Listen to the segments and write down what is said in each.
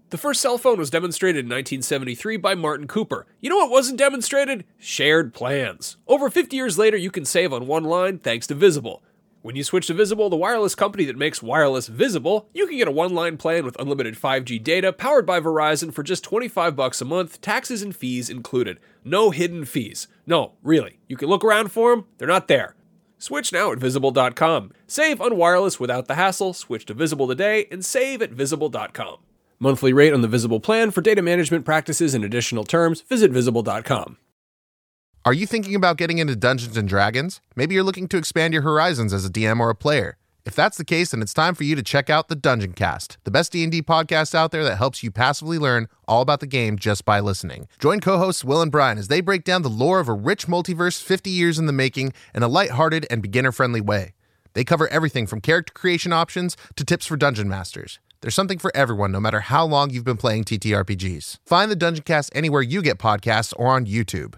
The first cell phone was demonstrated in 1973 by Martin Cooper. You know what wasn't demonstrated? Shared plans. Over 50 years later, you can save on one line thanks to Visible. When you switch to Visible, the wireless company that makes wireless visible, you can get a one-line plan with unlimited 5G data powered by Verizon for just $25 a month, taxes and fees included. No hidden fees. No, really. You can look around for them. They're not there. Switch now at Visible.com. Save on wireless without the hassle. Switch to Visible today and save at Visible.com. Monthly rate on the Visible plan for data management practices and additional terms. Visit Visible.com. Are you thinking about getting into Dungeons & Dragons? Maybe you're looking to expand your horizons as a DM or a player. If that's the case, then it's time for you to check out the Dungeon Cast, the best D&D podcast out there that helps you passively learn all about the game just by listening. Join co-hosts Will and Brian as they break down the lore of a rich multiverse 50 years in the making in a lighthearted and beginner-friendly way. They cover everything from character creation options to tips for dungeon masters. There's something for everyone, no matter how long you've been playing TTRPGs. Find the Dungeon Cast anywhere you get podcasts or on YouTube.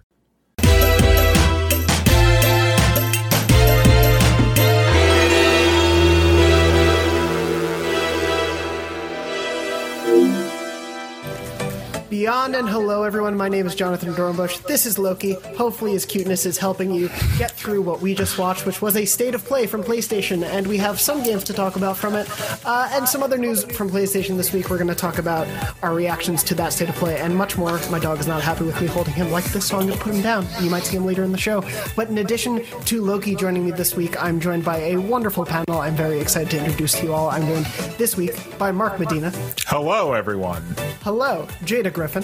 Beyond and hello everyone, my name is Jonathan Dornbush. This is Loki. Hopefully his cuteness is helping you get through what we just watched, which was a state of play from PlayStation, and we have some games to talk about from it, and some other news from PlayStation this week. We're going to talk about our reactions to that state of play and much more. My dog is not happy with me holding him like this, so I'm going to put him down. You might see him later in the show. But in addition to Loki joining me this week, I'm joined by a wonderful panel I'm very excited to introduce to you all. I'm joined this week by Mark Medina. Hello, everyone. Hello, Jada Griffin.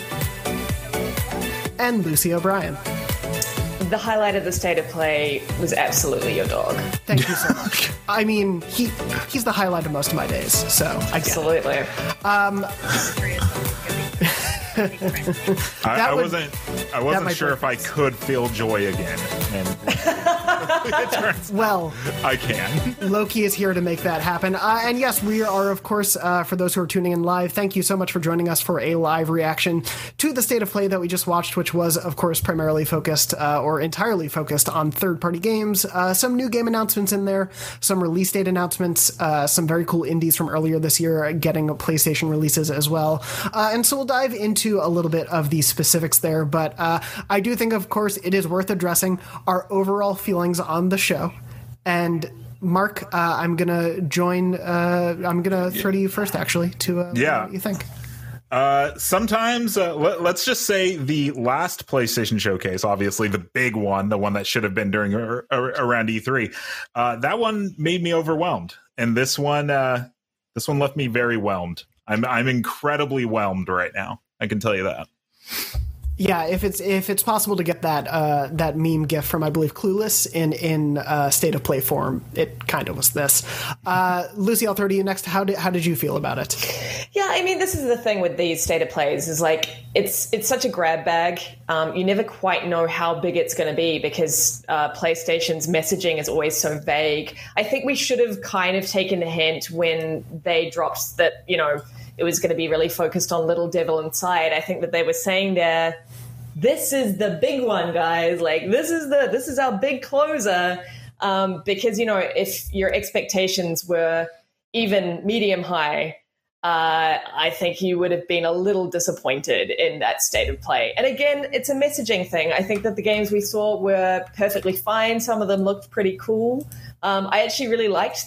And Lucy O'Brien. The highlight of the state of play was absolutely your dog. Thank you so much. I mean, he's the highlight of most of my days, so I get absolutely. I wasn't sure if I could feel joy again. And well, I can. Loki is here to make that happen. And yes, we are, of course, for those who are tuning in live, thank you so much for joining us for a live reaction to the state of play that we just watched, which was, of course, primarily focused or entirely focused on third-party games. Some new game announcements in there, some release date announcements, some very cool indies from earlier this year getting PlayStation releases as well. And so we'll dive into a little bit of the specifics there, but I do think, of course, it is worth addressing our overall feelings on the show. And Mark, I'm gonna throw to you first, actually, to what you think. Sometimes, let's just say the last PlayStation showcase, obviously the big one, the one that should have been during around E3, that one made me overwhelmed, and this one left me very whelmed. I'm incredibly whelmed right now. I can tell you that. Yeah, if it's possible to get that meme gif from, I believe, Clueless in state of play form, it kind of was this. Lucy, I'll throw to you next. How did you feel about it? Yeah, I mean, this is the thing with these state of plays is like it's such a grab bag. You never quite know how big it's going to be because PlayStation's messaging is always so vague. I think we should have kind of taken the hint when they dropped that, it was going to be really focused on Little Devil Inside. I think that they were saying there, this is the big one, guys. Like, this is our big closer. Because, if your expectations were even medium high, I think you would have been a little disappointed in that state of play. And again, it's a messaging thing. I think that the games we saw were perfectly fine. Some of them looked pretty cool. I actually really liked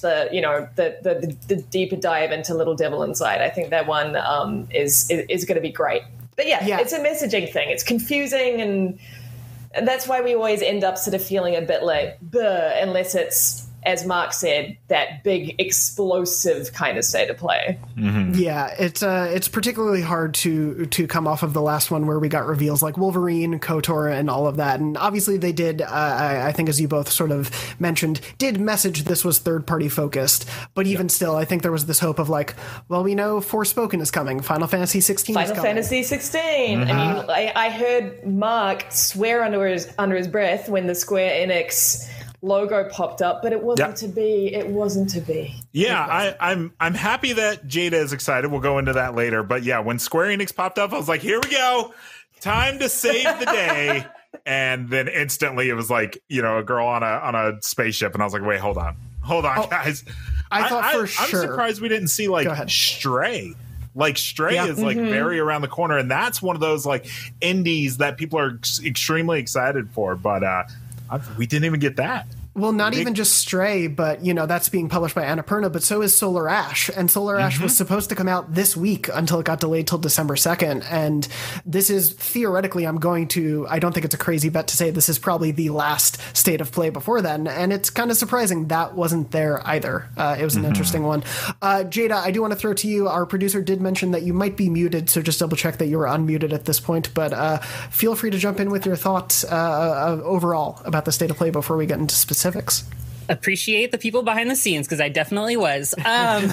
the deeper dive into Little Devil Inside. I think that one is going to be great. But yeah, it's a messaging thing. It's confusing, and that's why we always end up sort of feeling a bit like, unless it's, as Mark said, that big explosive kind of state of play. Mm-hmm. Yeah, it's particularly hard to come off of the last one where we got reveals like Wolverine, KOTOR, and all of that. And obviously they did, I think as you both sort of mentioned, did message this was third-party focused. But even still, I think there was this hope of like, well, we know Forspoken is coming. Final Fantasy 16 is coming. Final Fantasy 16. Mm-hmm. I mean, I heard Mark swear under his breath when the Square Enix logo popped up, but it wasn't to be. It wasn't to be. Yeah, I'm happy that Jada is excited. We'll go into that later. But yeah, when Square Enix popped up, I was like, here we go. Time to save the day. And then instantly it was like, a girl on a spaceship. And I was like, wait, hold on, guys. I thought for sure. I'm surprised we didn't see like Stray. Like Stray is like very around the corner, and that's one of those like indies that people are extremely excited for. But we didn't even get that. Well, not even just Stray, but, you know, that's being published by Annapurna, but so is Solar Ash. And Solar Ash was supposed to come out this week until it got delayed till December 2nd. And this is theoretically, I don't think it's a crazy bet to say this is probably the last state of play before then. And it's kind of surprising that wasn't there either. It was an interesting one. Jada, I do want to throw to you. Our producer did mention that you might be muted, so just double check that you were unmuted at this point. But feel free to jump in with your thoughts overall about the state of play before we get into specifics. Appreciate the people behind the scenes, because I definitely was. I'm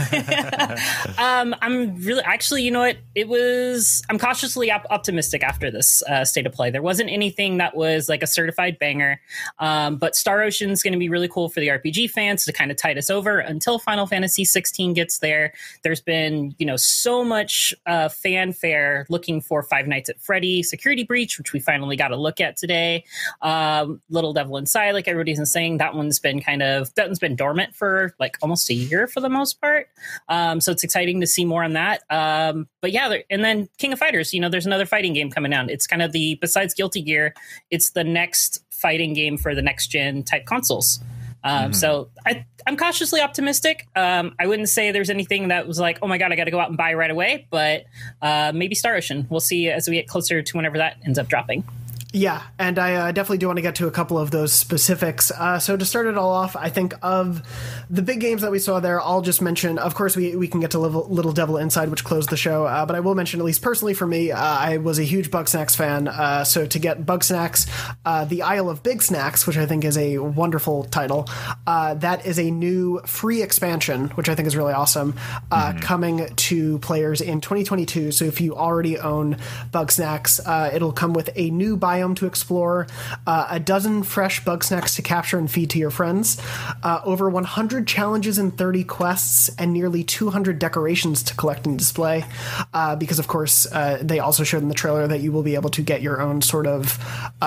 really, actually, you know what? I'm cautiously optimistic after this state of play. There wasn't anything that was like a certified banger, but Star Ocean's going to be really cool for the RPG fans to kind of tide us over until Final Fantasy 16 gets there. There's been, you know, so much fanfare looking for Five Nights at Freddy Security Breach, which we finally got a look at today. Little Devil Inside, like everybody's been saying, that one's been that one's been dormant for like almost a year for the most part. So it's exciting to see more on that. But yeah, and then King of Fighters, you know, there's another fighting game coming out. It's kind of besides Guilty Gear, it's the next fighting game for the next gen type consoles. So I'm cautiously optimistic. I wouldn't say there's anything that was like, oh my God, I got to go out and buy right away. But maybe Star Ocean. We'll see as we get closer to whenever that ends up dropping. Yeah, and I definitely do want to get to a couple of those specifics. So to start it all off, I think of the big games that we saw there, I'll just mention, of course, we can get to Little Devil Inside, which closed the show, but I will mention, at least personally for me, I was a huge Bugsnax fan. So to get Bugsnax, The Isle of Big Snacks, which I think is a wonderful title, that is a new free expansion, which I think is really awesome, coming to players in 2022. So if you already own Bugsnax, it'll come with a new biome to explore, a dozen fresh Bugsnax to capture and feed to your friends, over 100 challenges and 30 quests, and nearly 200 decorations to collect and display. Because, of course, they also showed in the trailer that you will be able to get your own sort of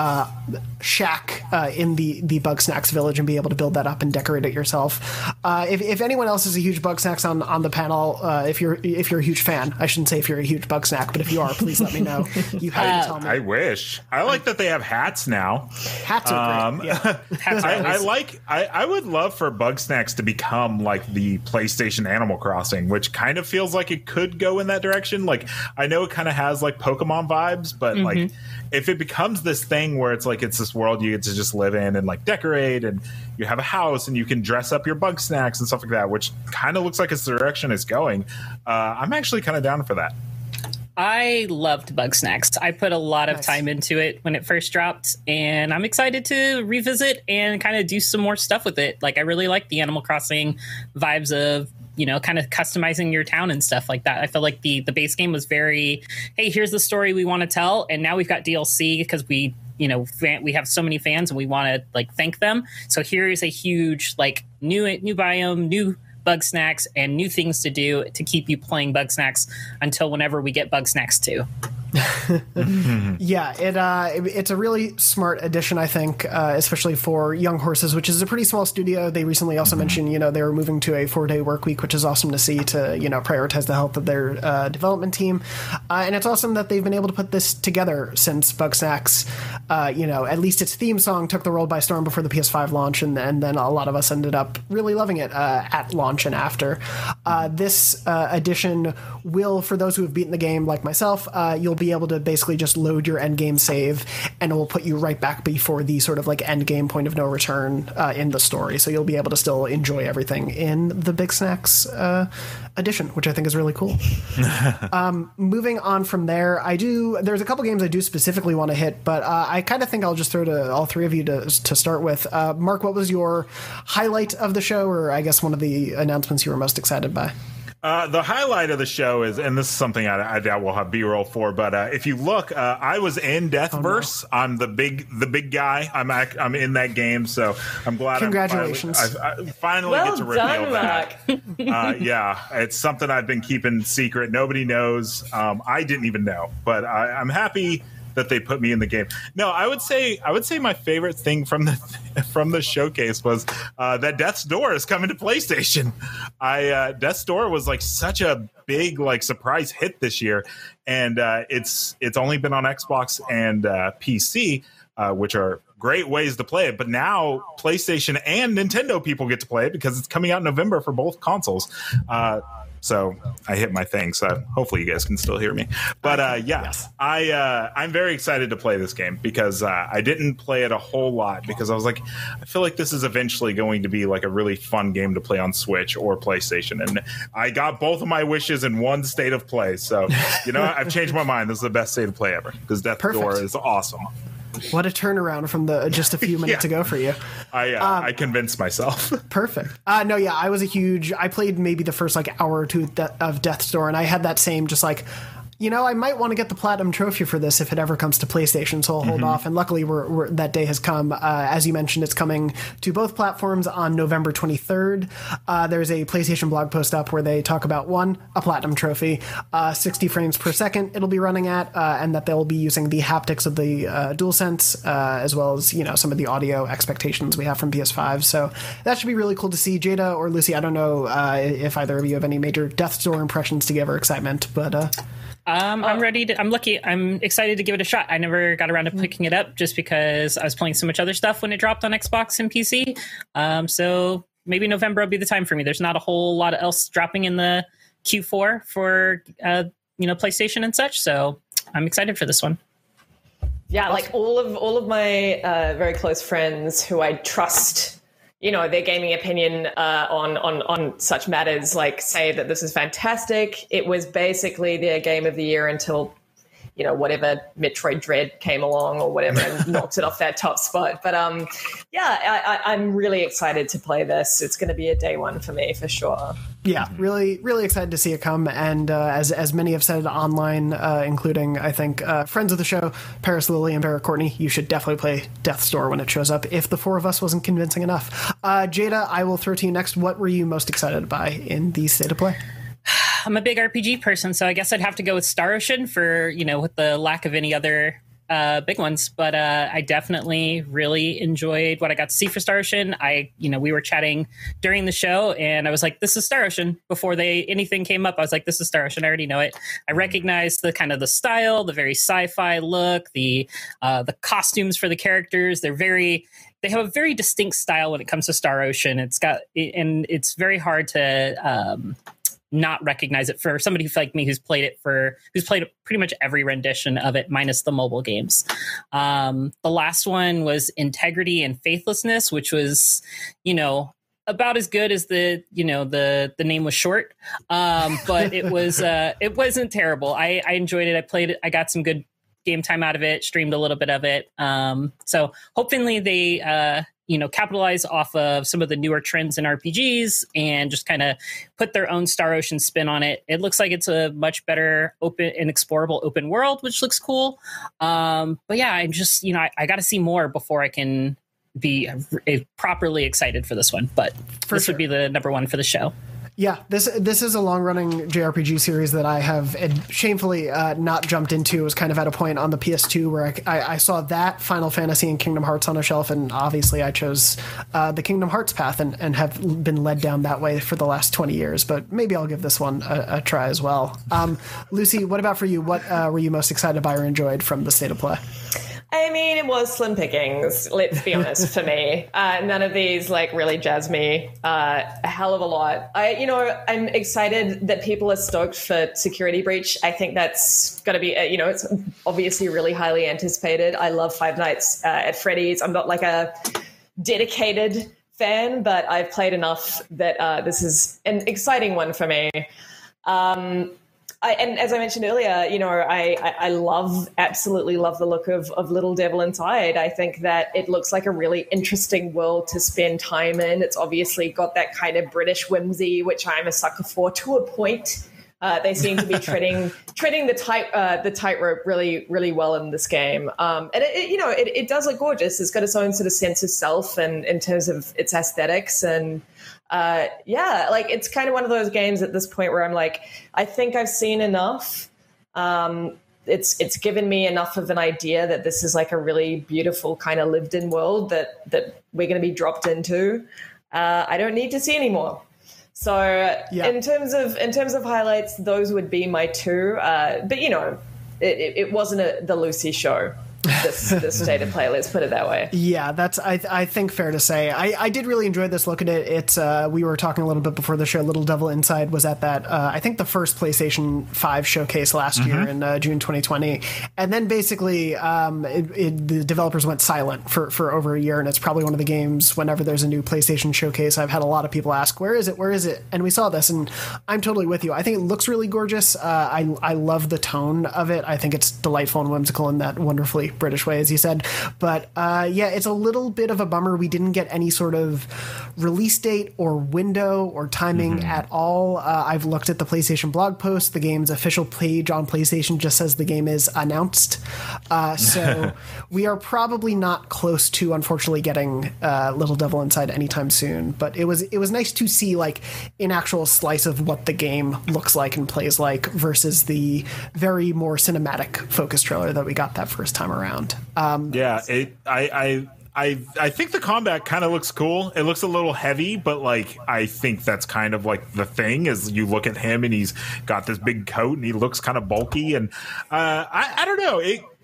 shack in the Bugsnax village and be able to build that up and decorate it yourself. If anyone else is a huge Bugsnax on the panel, if you're a huge fan, I shouldn't say if you're a huge Bugsnax, but if you are, please let me know. You have to tell me. I wish. I like that they have hats now. Hats are great. Yeah. Hats are I would love for Bugsnax to become like the PlayStation Animal Crossing, which kind of feels like it could go in that direction. Like, I know it kind of has like Pokemon vibes, but like if it becomes this thing where it's like it's this world you get to just live in and like decorate, and you have a house and you can dress up your Bugsnax and stuff like that, which kind of looks like it's the direction it's going. I'm actually kind of down for that. I loved Bugsnax. I put a lot of time into it when it first dropped, and I'm excited to revisit and kind of do some more stuff with it. Like, I really like the Animal Crossing vibes of, you know, kind of customizing your town and stuff like that. I feel like the base game was very, hey, here's the story we want to tell, and now we've got DLC because we have so many fans and we want to like thank them. So here is a huge like new biome, new Bugsnax, and new things to do to keep you playing Bugsnax until whenever we get Bugsnax 2. Yeah, it's a really smart addition, I think, especially for Young Horses, which is a pretty small studio. They recently also mentioned, you know, they were moving to a 4-day work week, which is awesome to see, to, you know, prioritize the health of their development team. And it's awesome that they've been able to put this together since Bugsnax, you know, at least its theme song took the world by storm before the PS5 launch, and then a lot of us ended up really loving it at launch and after. This edition will, for those who have beaten the game like myself, you'll be able to basically just load your end game save, and it will put you right back before the sort of like end game point of no return in the story. So you'll be able to still enjoy everything in the Bugsnax edition, which I think is really cool. Moving on from there, there's a couple games I do specifically want to hit, but I kind of think I'll just throw to all three of you to start with. Mark, what was your highlight of the show, or I guess one of the announcements you were most excited by? The highlight of the show is, and this is something I doubt we'll have B-roll for, but if you look, I was in Deathverse. Oh, no. I'm the big guy. I'm in that game, so I'm glad. Congratulations! I finally get to reveal that. Yeah, it's something I've been keeping secret. Nobody knows. I didn't even know, but I'm happy that they put me in the game. No, I would say my favorite thing from the showcase was that Death's Door is coming to PlayStation. Death's Door was like such a big like surprise hit this year, and it's only been on Xbox and PC, which are great ways to play it. But now PlayStation and Nintendo people get to play it because it's coming out in November for both consoles. So I hit my thing. So hopefully you guys can still hear me. But yes, I'm very excited to play this game because I didn't play it a whole lot because I was like, I feel like this is eventually going to be like a really fun game to play on Switch or PlayStation. And I got both of my wishes in one state of play. So, I've changed my mind. This is the best state of play ever because Death's Door is awesome. What a turnaround from just a few minutes ago for you. I convinced myself. Perfect. I played maybe the first like hour or two of Death's Door, and I had that same just like, I might want to get the Platinum Trophy for this if it ever comes to PlayStation, so I'll hold off. And luckily, that day has come. As you mentioned, it's coming to both platforms on November 23rd. There's a PlayStation blog post up where they talk about, a Platinum Trophy, 60 frames per second it'll be running at, and that they'll be using the haptics of the DualSense, as well as, some of the audio expectations we have from PS5. So that should be really cool to see. Jada or Lucy, I don't know if either of you have any major Death's Door impressions to give or excitement, but... I'm ready I'm excited to give it a shot. I never got around to picking it up just because I was playing so much other stuff when it dropped on Xbox and PC. So maybe November will be the time for me. There's not a whole lot else dropping in the Q4 for, PlayStation and such. So I'm excited for this one. Yeah. Like all of my very close friends who I trust, their gaming opinion on such matters, like say that this is fantastic. It was basically their game of the year until, whatever Metroid Dread came along or whatever and knocked it off that top spot. But I'm really excited to play this. It's going to be a day one for me for sure. Yeah, really, really excited to see it come. And as many have said online, including, I think, friends of the show, Paris Lily and Barrett Courtney, you should definitely play Death's Door when it shows up, if the four of us wasn't convincing enough. Jada, I will throw to you next. What were you most excited by in the State of Play? I'm a big RPG person, so I guess I'd have to go with Star Ocean for, with the lack of any other big ones. But I definitely really enjoyed what I got to see for Star Ocean. We were chatting during the show and I was like, this is Star Ocean. Before anything came up, I was like, this is Star Ocean. I already know it. I recognize the kind of the style, the very sci-fi look, the costumes for the characters. They have a very distinct style when it comes to Star Ocean. It's very hard to not recognize it for somebody like me who's played pretty much every rendition of it minus the mobile games. The last one was Integrity and Faithlessness, which was, about as good as the name was short. But it wasn't terrible. I enjoyed it. I played it. I got some good game time out of it, streamed a little bit of it. So hopefully they, capitalize off of some of the newer trends in RPGs and just kind of put their own Star Ocean spin on it. It looks like it's a much better open and explorable open world, which looks cool. But yeah, I'm just, I got to see more before I can be properly excited for this one. But this would be the number one for the show. Yeah, this is a long-running JRPG series that I have shamefully not jumped into. It was kind of at a point on the PS2 where I saw that, Final Fantasy, and Kingdom Hearts on a shelf, and obviously I chose the Kingdom Hearts path and have been led down that way for the last 20 years, but maybe I'll give this one a try as well. Lucy, what about for you? What were you most excited by or enjoyed from the State of Play? I mean, it was slim pickings, let's be honest, for me. None of these really jazz me a hell of a lot. I'm excited that people are stoked for Security Breach. I think that's going to be, it's obviously really highly anticipated. I love Five Nights at Freddy's. I'm not a dedicated fan, but I've played enough that this is an exciting one for me. And as I mentioned earlier, I absolutely love the look of Little Devil Inside. I think that it looks like a really interesting world to spend time in. It's obviously got that kind of British whimsy, which I'm a sucker for to a point. They seem to be treading the tightrope really, really well in this game. And it does look gorgeous. It's got its own sort of sense of self and in terms of its aesthetics and. It's kind of one of those games at this point where I'm like, I think I've seen enough. it's given me enough of an idea that this is like a really beautiful kind of lived in world that we're going to be dropped into. I don't need to see anymore. So in terms of highlights, those would be my two. But you know, it wasn't the Lucy show. This state of play, let's put it that way. Yeah, that's I think fair to say. I did really enjoy this look at it. It's we were talking a little bit before the show. Little Devil Inside was at that I think the first PlayStation 5 showcase last year in June 2020, and then basically the developers went silent for over a year, and it's probably one of the games whenever there's a new PlayStation showcase, I've had a lot of people ask, where is it? And we saw this, and I'm totally with you. I think it looks really gorgeous. I love the tone of it. I think it's delightful and whimsical in that wonderfully British way, as you said. But it's a little bit of a bummer we didn't get any sort of release date or window or timing at all. I've looked at the PlayStation blog post. The game's official page on PlayStation just says the game is announced. So we are probably not close to, unfortunately, getting Little Devil Inside anytime soon. But it was nice to see like an actual slice of what the game looks like and plays like versus the very more cinematic focus trailer that we got that first time around. I think the combat kind of looks cool. It looks a little heavy, but like I think that's kind of like the thing is you look at him and he's got this big coat and he looks kind of bulky, and I don't know.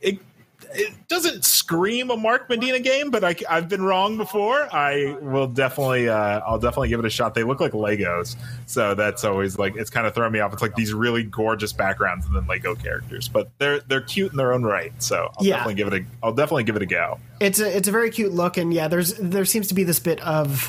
It doesn't scream a Mark Medina game, but I've been wrong before. I will definitely, I'll definitely give it a shot. They look like Legos, so that's always like it's kind of throwing me off. It's like these really gorgeous backgrounds and then Lego characters, but they're cute in their own right. So I'll definitely give it a go. It's a very cute look, and there seems to be this bit of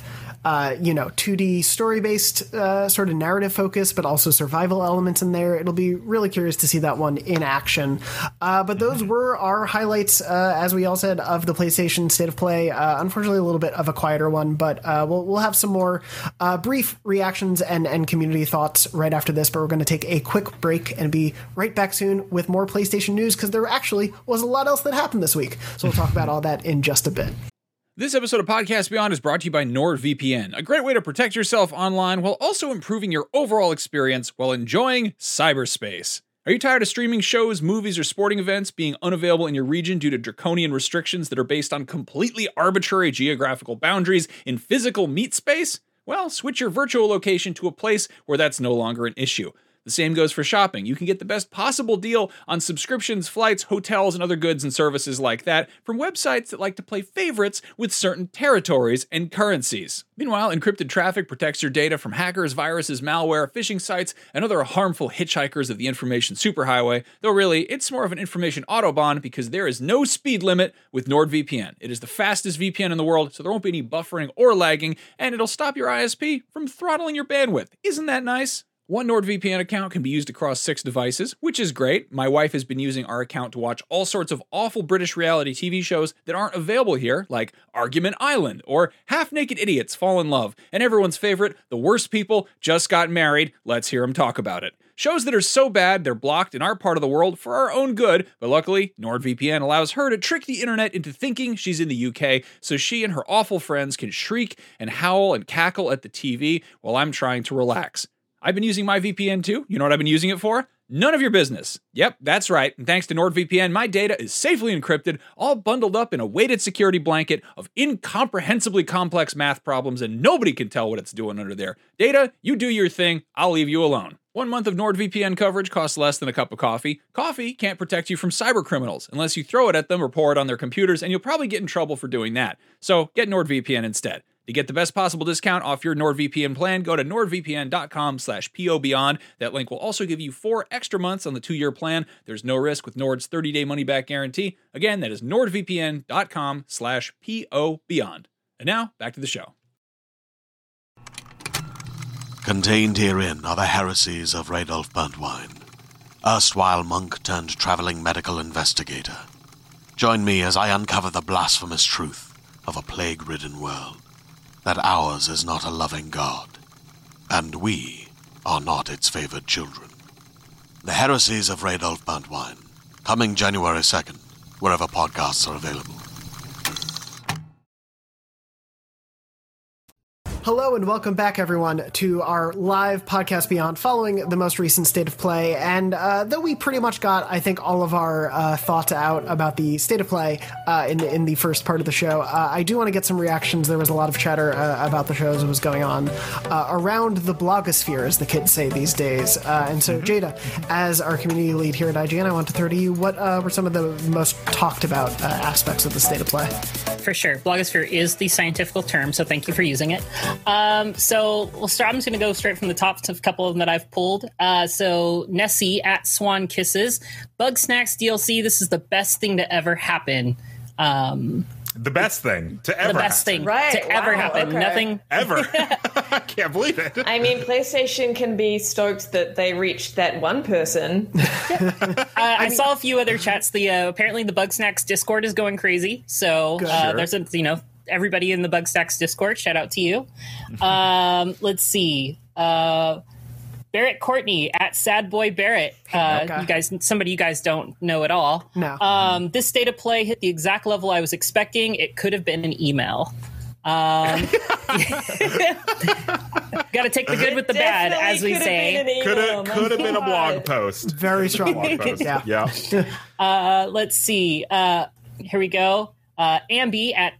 2D story-based sort of narrative focus, but also survival elements in there. It'll be really curious to see that one in action. But those were our highlights, as we all said, of the PlayStation State of Play. Unfortunately, a little bit of a quieter one, but we'll have some more brief reactions and community thoughts right after this. But we're going to take a quick break and be right back soon with more PlayStation news, because there actually was a lot else that happened this week. So we'll talk about all that in just a bit. This episode of Podcast Beyond is brought to you by NordVPN, a great way to protect yourself online while also improving your overall experience while enjoying cyberspace. Are you tired of streaming shows, movies, or sporting events being unavailable in your region due to draconian restrictions that are based on completely arbitrary geographical boundaries in physical meat space? Well, switch your virtual location to a place where that's no longer an issue. The same goes for shopping. You can get the best possible deal on subscriptions, flights, hotels, and other goods and services like that from websites that like to play favorites with certain territories and currencies. Meanwhile, encrypted traffic protects your data from hackers, viruses, malware, phishing sites, and other harmful hitchhikers of the information superhighway, though really, it's more of an information autobahn because there is no speed limit with NordVPN. It is the fastest VPN in the world, so there won't be any buffering or lagging, and it'll stop your ISP from throttling your bandwidth. Isn't that nice? One NordVPN account can be used across 6 devices, which is great. My wife has been using our account to watch all sorts of awful British reality TV shows that aren't available here, like Argument Island or Half-Naked Idiots Fall in Love, and everyone's favorite, The Worst People Just Got Married. Let's hear them talk about it. Shows that are so bad they're blocked in our part of the world for our own good, but luckily, NordVPN allows her to trick the internet into thinking she's in the UK, so she and her awful friends can shriek and howl and cackle at the TV while I'm trying to relax. I've been using my VPN too. You know what I've been using it for? None of your business. Yep, that's right. And thanks to NordVPN, my data is safely encrypted, all bundled up in a weighted security blanket of incomprehensibly complex math problems, and nobody can tell what it's doing under there. Data, you do your thing. I'll leave you alone. 1 month of NordVPN coverage costs less than a cup of coffee. Coffee can't protect you from cyber criminals unless you throw it at them or pour it on their computers, and you'll probably get in trouble for doing that. So get NordVPN instead. To get the best possible discount off your NordVPN plan, go to nordvpn.com/POBeyond. That link will also give you 4 extra months on the 2-year plan. There's no risk with Nord's 30-day money-back guarantee. Again, that is nordvpn.com/POBeyond. And now, back to the show. Contained herein are the heresies of Radolf Burntwine, erstwhile monk turned traveling medical investigator. Join me as I uncover the blasphemous truth of a plague-ridden world. That ours is not a loving God, and we are not its favored children. The Heresies of Radolf Burntwine, coming January 2nd, wherever podcasts are available. Hello Hello and welcome back, everyone, to our live podcast Beyond following the most recent State of Play. And though we pretty much got, I think, all of our thoughts out about the State of Play in the first part of the show, I do want to get some reactions. There was a lot of chatter about the shows that was going on around the blogosphere, as the kids say these days. And so, Jada, as our community lead here at IGN, I want to throw to you, what were some of the most talked about aspects of the State of Play? For sure. Blogosphere is the scientific term, so thank you for using it. So we'll start. I'm just going to go straight from the top to a couple of them that I've pulled. So Nessie at Swan Kisses. Bugsnax DLC, this is the best thing to ever happen. The best thing to ever happen. Right. To ever happen. Okay. Nothing. Ever. I can't believe it. I mean, PlayStation can be stoked that they reached that one person. I saw a few other chats. Apparently the Bugsnax Discord is going crazy. So there's everybody in the Bugsnax Discord. Shout out to you. Let's see. Barrett Courtney at Sad Boy Barrett. Somebody you guys don't know at all. No. This State of Play hit the exact level I was expecting. It could have been an email. Got to take the good with the bad, as we say. Could have been a blog post. Very strong blog post. Yeah. Let's see. Here we go. Ambi at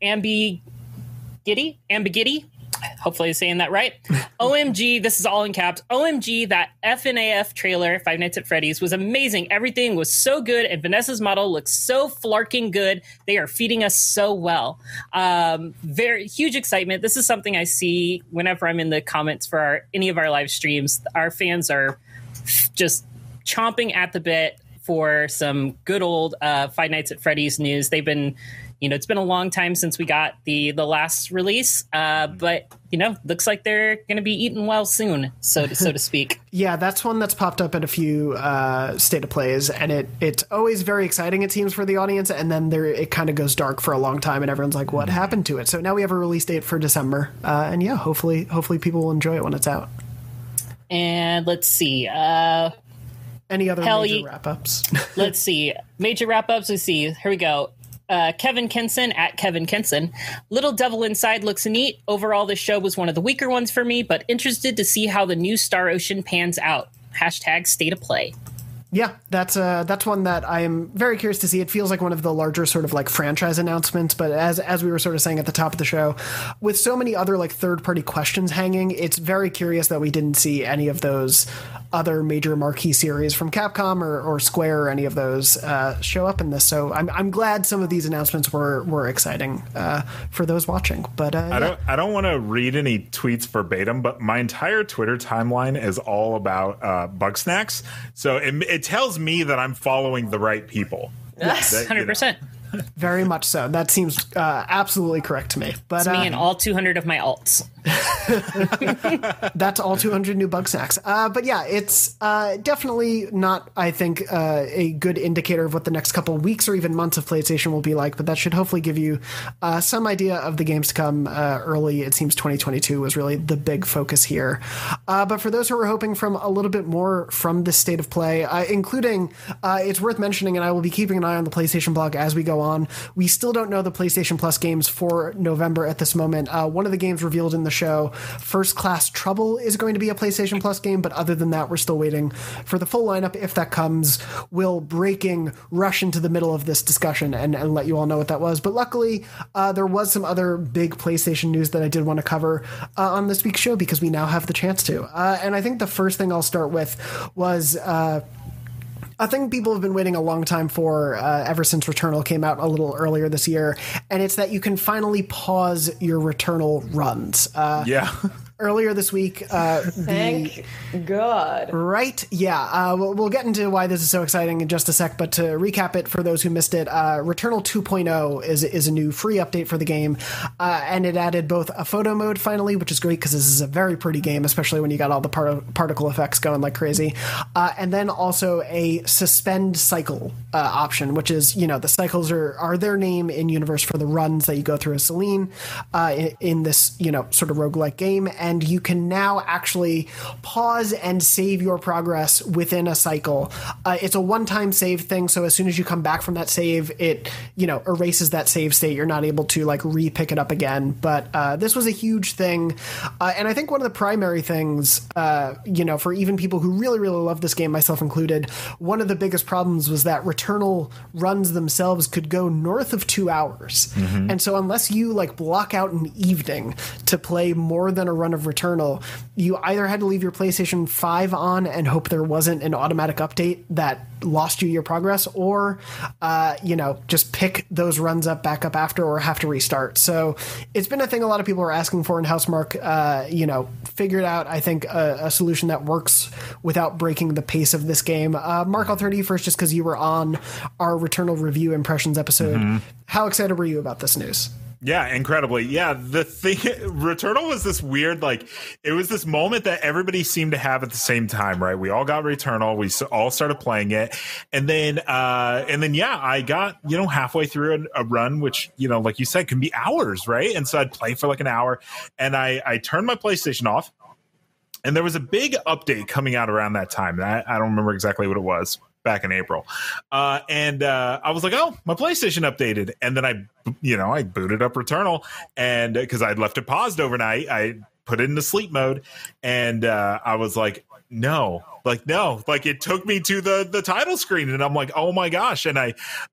Ambigiddy. Hopefully I'm saying that right. OMG, this is all in caps. OMG, that FNAF trailer, Five Nights at Freddy's, was amazing. Everything was so good, and Vanessa's model looks so flarking good. They are feeding us so well. Very huge excitement. This is something I see whenever I'm in the comments for any of our live streams. Our fans are just chomping at the bit for some good old Five Nights at Freddy's news. They've been... it's been a long time since we got the last release, but looks like they're going to be eaten well soon, so to speak. Yeah, that's one that's popped up at a few State of Plays, and it's always very exciting, it seems, for the audience, and then it kind of goes dark for a long time, and everyone's like, what happened to it? So now we have a release date for December, and yeah, hopefully people will enjoy it when it's out. And let's see. Any other major wrap-ups? Let's see. Major wrap-ups, let's see. Here we go. Kevin Kenson at Kevin Kenson. Little Devil Inside looks neat. Overall, this show was one of the weaker ones for me, but interested to see how the new Star Ocean pans out. # State of Play. Yeah, that's one that I am very curious to see. It feels like one of the larger sort of like franchise announcements, but as we were sort of saying at the top of the show, with so many other like third-party questions hanging, it's very curious that we didn't see any of those other major marquee series from Capcom or Square or any of those show up in this. So I'm glad some of these announcements were exciting for those watching. But I don't want to read any tweets verbatim, but my entire Twitter timeline is all about Bugsnax. So it tells me that I'm following the right people. Yes, 100%. Very much so. That seems absolutely correct to me. But it's me and all 200 of my alts. That's all 200 new Bugsnax. But yeah, it's definitely not, I think, a good indicator of what the next couple of weeks or even months of PlayStation will be like, but that should hopefully give you some idea of the games to come early. It seems 2022 was really the big focus here. But for those who are hoping from a little bit more from this State of Play, including, it's worth mentioning, and I will be keeping an eye on the PlayStation blog as we go on, we still don't know the PlayStation Plus games for November at this moment. One of the games revealed in the show, First Class Trouble, is going to be a PlayStation Plus game, but other than that, we're still waiting for the full lineup. If that comes, we'll rush into the middle of this discussion and let you all know what that was. But luckily, there was some other big PlayStation news that I did want to cover on this week's show because we now have the chance to. And I think the first thing I'll start with was... a thing people have been waiting a long time for ever since Returnal came out a little earlier this year, and it's that you can finally pause your Returnal runs. Earlier this week, thank God. Right? Yeah. We'll get into why this is so exciting in just a sec, but to recap it for those who missed it, Returnal 2.0 is a new free update for the game, and it added both a photo mode finally, which is great because this is a very pretty game, especially when you got all the particle effects going like crazy, and then also a suspend cycle option, which is, the cycles are their name in universe for the runs that you go through as Celine in this, sort of roguelike game. and you can now actually pause and save your progress within a cycle. It's a one-time save thing, so as soon as you come back from that save, it erases that save state. You're not able to like re-pick it up again. But this was a huge thing, and I think one of the primary things, for even people who really, really love this game, myself included, one of the biggest problems was that Returnal runs themselves could go north of 2 hours. Mm-hmm. And so unless you like block out an evening to play more than a run of Returnal, you either had to leave your PlayStation 5 on and hope there wasn't an automatic update that lost you your progress, or just pick those runs up back up after, or have to restart. So it's been a thing a lot of people are asking for, and Housemarque figured out, I think, a solution that works without breaking the pace of this game. Mark, I'll turn to you first just because you were on our Returnal review impressions episode. Mm-hmm. How excited were you about this news? Yeah, incredibly. Yeah, the thing, Returnal was this weird, it was this moment that everybody seemed to have at the same time, right? We all got Returnal, we all started playing it, and then I got, halfway through a run, which, like you said, can be hours, right? And so I'd play for like an hour, and I turned my PlayStation off, and there was a big update coming out around that time. I don't remember exactly what it was. Back in April. And I was like, oh, my PlayStation updated. And then I booted up Returnal, and because I'd left it paused overnight, I put it into sleep mode, and I was like, no, it took me to the title screen, and I'm like, oh my gosh. And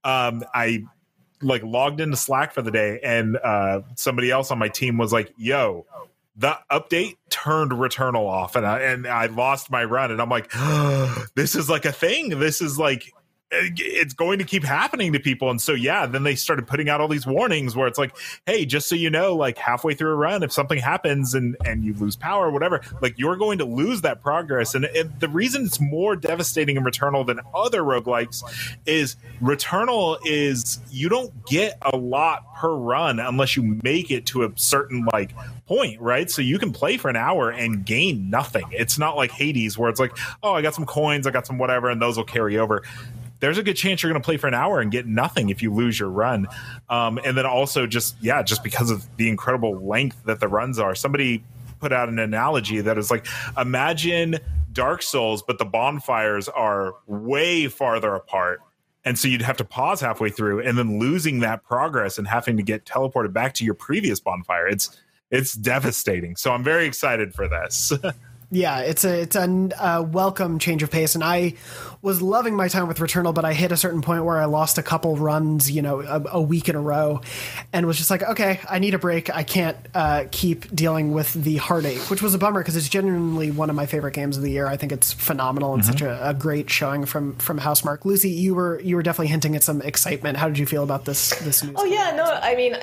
I logged into Slack for the day, and somebody else on my team was like, yo, the update turned Returnal off, and I lost my run, and I'm like, oh, this is like a thing. This is like, it's going to keep happening to people. And so, yeah, then they started putting out all these warnings where it's like, hey, just so you know, like halfway through a run, if something happens and you lose power or whatever, like you're going to lose that progress. And the reason it's more devastating in Returnal than other roguelikes is Returnal is, you don't get a lot per run unless you make it to a certain point, right? So you can play for an hour and gain nothing. It's not like Hades where it's like, oh, I got some coins, I got some whatever, and those will carry over. There's a good chance you're going to play for an hour and get nothing if you lose your run. And then also just because of the incredible length that the runs are. Somebody put out an analogy that is like, imagine Dark Souls, but the bonfires are way farther apart. And so you'd have to pause halfway through and then losing that progress and having to get teleported back to your previous bonfire. It's devastating. So I'm very excited for this. Yeah, it's a welcome change of pace, and I was loving my time with Returnal, but I hit a certain point where I lost a couple runs, a week in a row, and was just like, okay, I need a break. I can't keep dealing with the heartache, which was a bummer because it's genuinely one of my favorite games of the year. I think it's phenomenal and such a great showing from Housemarque. Lucy, you were definitely hinting at some excitement. How did you feel about this news? Oh yeah, no, I mean,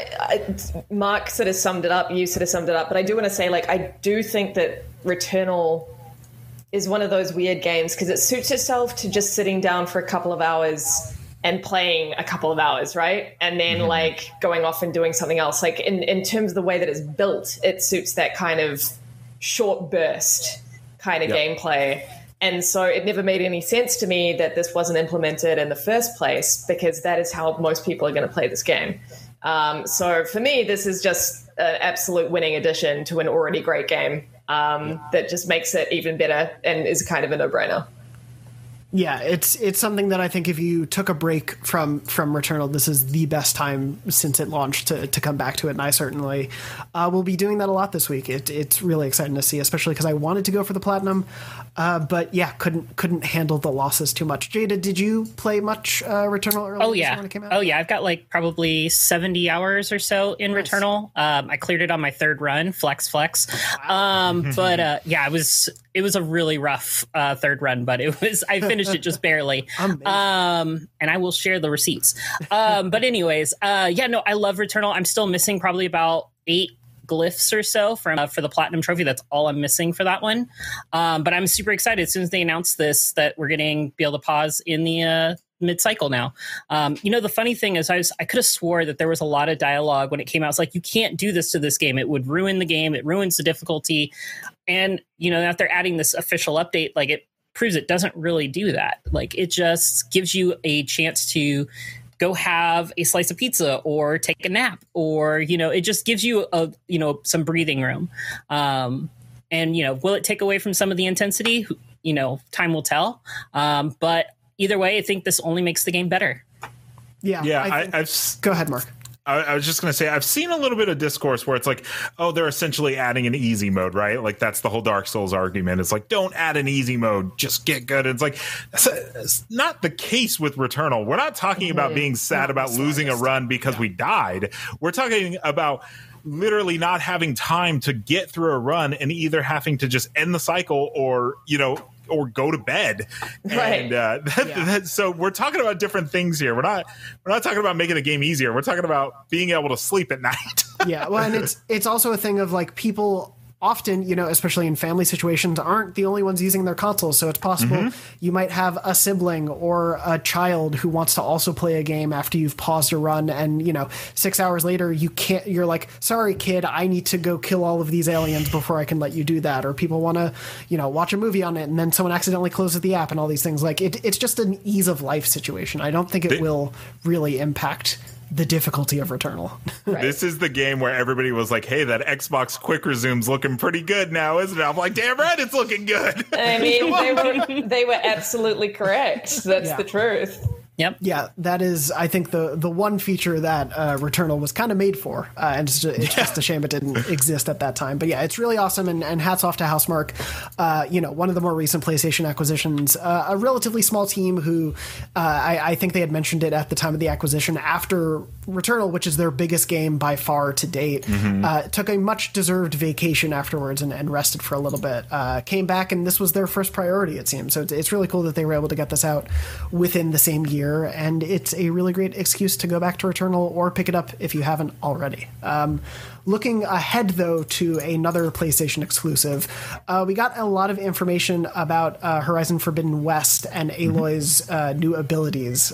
Mark sort of summed it up. You sort of summed it up, but I do want to say, I do think that Returnal is one of those weird games because it suits itself to just sitting down for a couple of hours and playing a couple of hours, right? And then going off and doing something else. In terms of the way that it's built, it suits that kind of short burst kind of gameplay. And so it never made any sense to me that this wasn't implemented in the first place, because that is how most people are going to play this game. So for me, this is just an absolute winning addition to an already great game. That just makes it even better and is kind of a no-brainer. Yeah, it's something that I think if you took a break from Returnal, this is the best time since it launched to come back to it, and I certainly will be doing that a lot this week. It's really exciting to see, especially because I wanted to go for the platinum, but yeah, couldn't handle the losses too much. Jada, did you play much Returnal earlier when it came out? Oh yeah, I've got probably 70 hours or so in Returnal. I cleared it on my third run, flex. Wow. But yeah, it was a really rough third run, but I finished it just barely. And I will share the receipts. But anyways, I love Returnal. I'm still missing probably about 8 glyphs or so for the platinum trophy. That's all I'm missing for that one. But I'm super excited as soon as they announced this, that we're be able to pause in the mid-cycle now. The funny thing is I could have swore that there was a lot of dialogue when it came out. It's like, you can't do this to this game. It would ruin the game. It ruins the difficulty. And, now they're adding this official update, it proves it doesn't really do that. It just gives you a chance to go have a slice of pizza or take a nap, or, it just gives you some breathing room. And, will it take away from some of the intensity? Time will tell. But either way, I think this only makes the game better. Yeah. Go ahead, Mark. I was just going to say, I've seen a little bit of discourse where it's like, oh, they're essentially adding an easy mode, right? Like, that's the whole Dark Souls argument. It's like, don't add an easy mode, just get good. It's like, it's not the case with Returnal. We're not talking about being sad about losing a run because we died. We're talking about literally not having time to get through a run and either having to just end the cycle or go to bed. Right. And so we're talking about different things here. We're not talking about making the game easier. We're talking about being able to sleep at night. Yeah. Well, and it's also a thing of like people often, especially in family situations, aren't the only ones using their consoles. So it's possible you might have a sibling or a child who wants to also play a game after you've paused a run. And, 6 hours later, you're like, sorry, kid, I need to go kill all of these aliens before I can let you do that. Or people want to, watch a movie on it and then someone accidentally closes the app and all these things. Like it's just an ease of life situation. I don't think it will really impact the difficulty of Returnal. Right. This is the game where everybody was like, hey, that Xbox Quick Resume's looking pretty good now, isn't it? I'm like, damn right, it's looking good. I mean, they were absolutely correct. That's the truth. Yep. Yeah, that is, I think, the one feature that Returnal was kind of made for. And it's just a shame it didn't exist at that time. But yeah, it's really awesome. And hats off to Housemarque. One of the more recent PlayStation acquisitions, a relatively small team who I think they had mentioned it at the time of the acquisition after Returnal, which is their biggest game by far to date, took a much deserved vacation afterwards and rested for a little bit. Came back and this was their first priority, it seems. So it's really cool that they were able to get this out within the same year. And it's a really great excuse to go back to Returnal or pick it up if you haven't already. Looking ahead, though, to another PlayStation exclusive, we got a lot of information about Horizon Forbidden West and Aloy's new abilities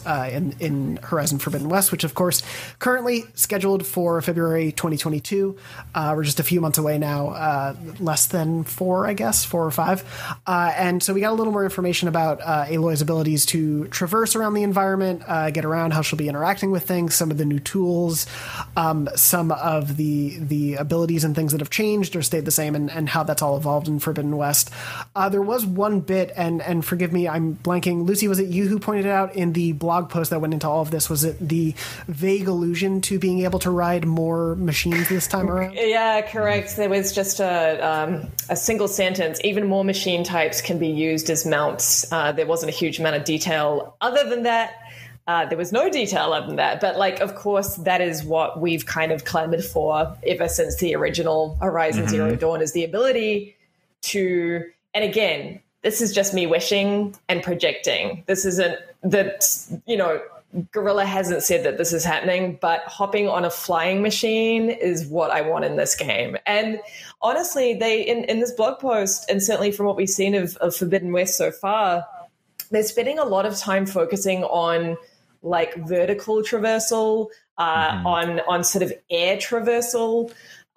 in Horizon Forbidden West, which, of course, currently scheduled for February 2022. We're just a few months away now, less than 4 or 5. And so we got a little more information about Aloy's abilities to traverse around the environment, get around, how she'll be interacting with things, some of the new tools, some of the abilities and things that have changed or stayed the same, and how that's all evolved in Forbidden West. There was one bit, and forgive me, I'm blanking. Lucy, was it you who pointed it out in the blog post that went into all of this? Was it the vague allusion to being able to ride more machines this time around? Yeah, correct. There was just a single sentence. Even more machine types can be used as mounts. There wasn't a huge amount of detail other than that. There was no detail other than that. But, of course, that is what we've kind of clamored for ever since the original Horizon Zero Dawn, is the ability to, and again, this is just me wishing and projecting. This isn't that, Guerrilla hasn't said that this is happening, but hopping on a flying machine is what I want in this game. And honestly, they, in this blog post, and certainly from what we've seen of Forbidden West so far, they're spending a lot of time focusing on vertical traversal, on sort of air traversal,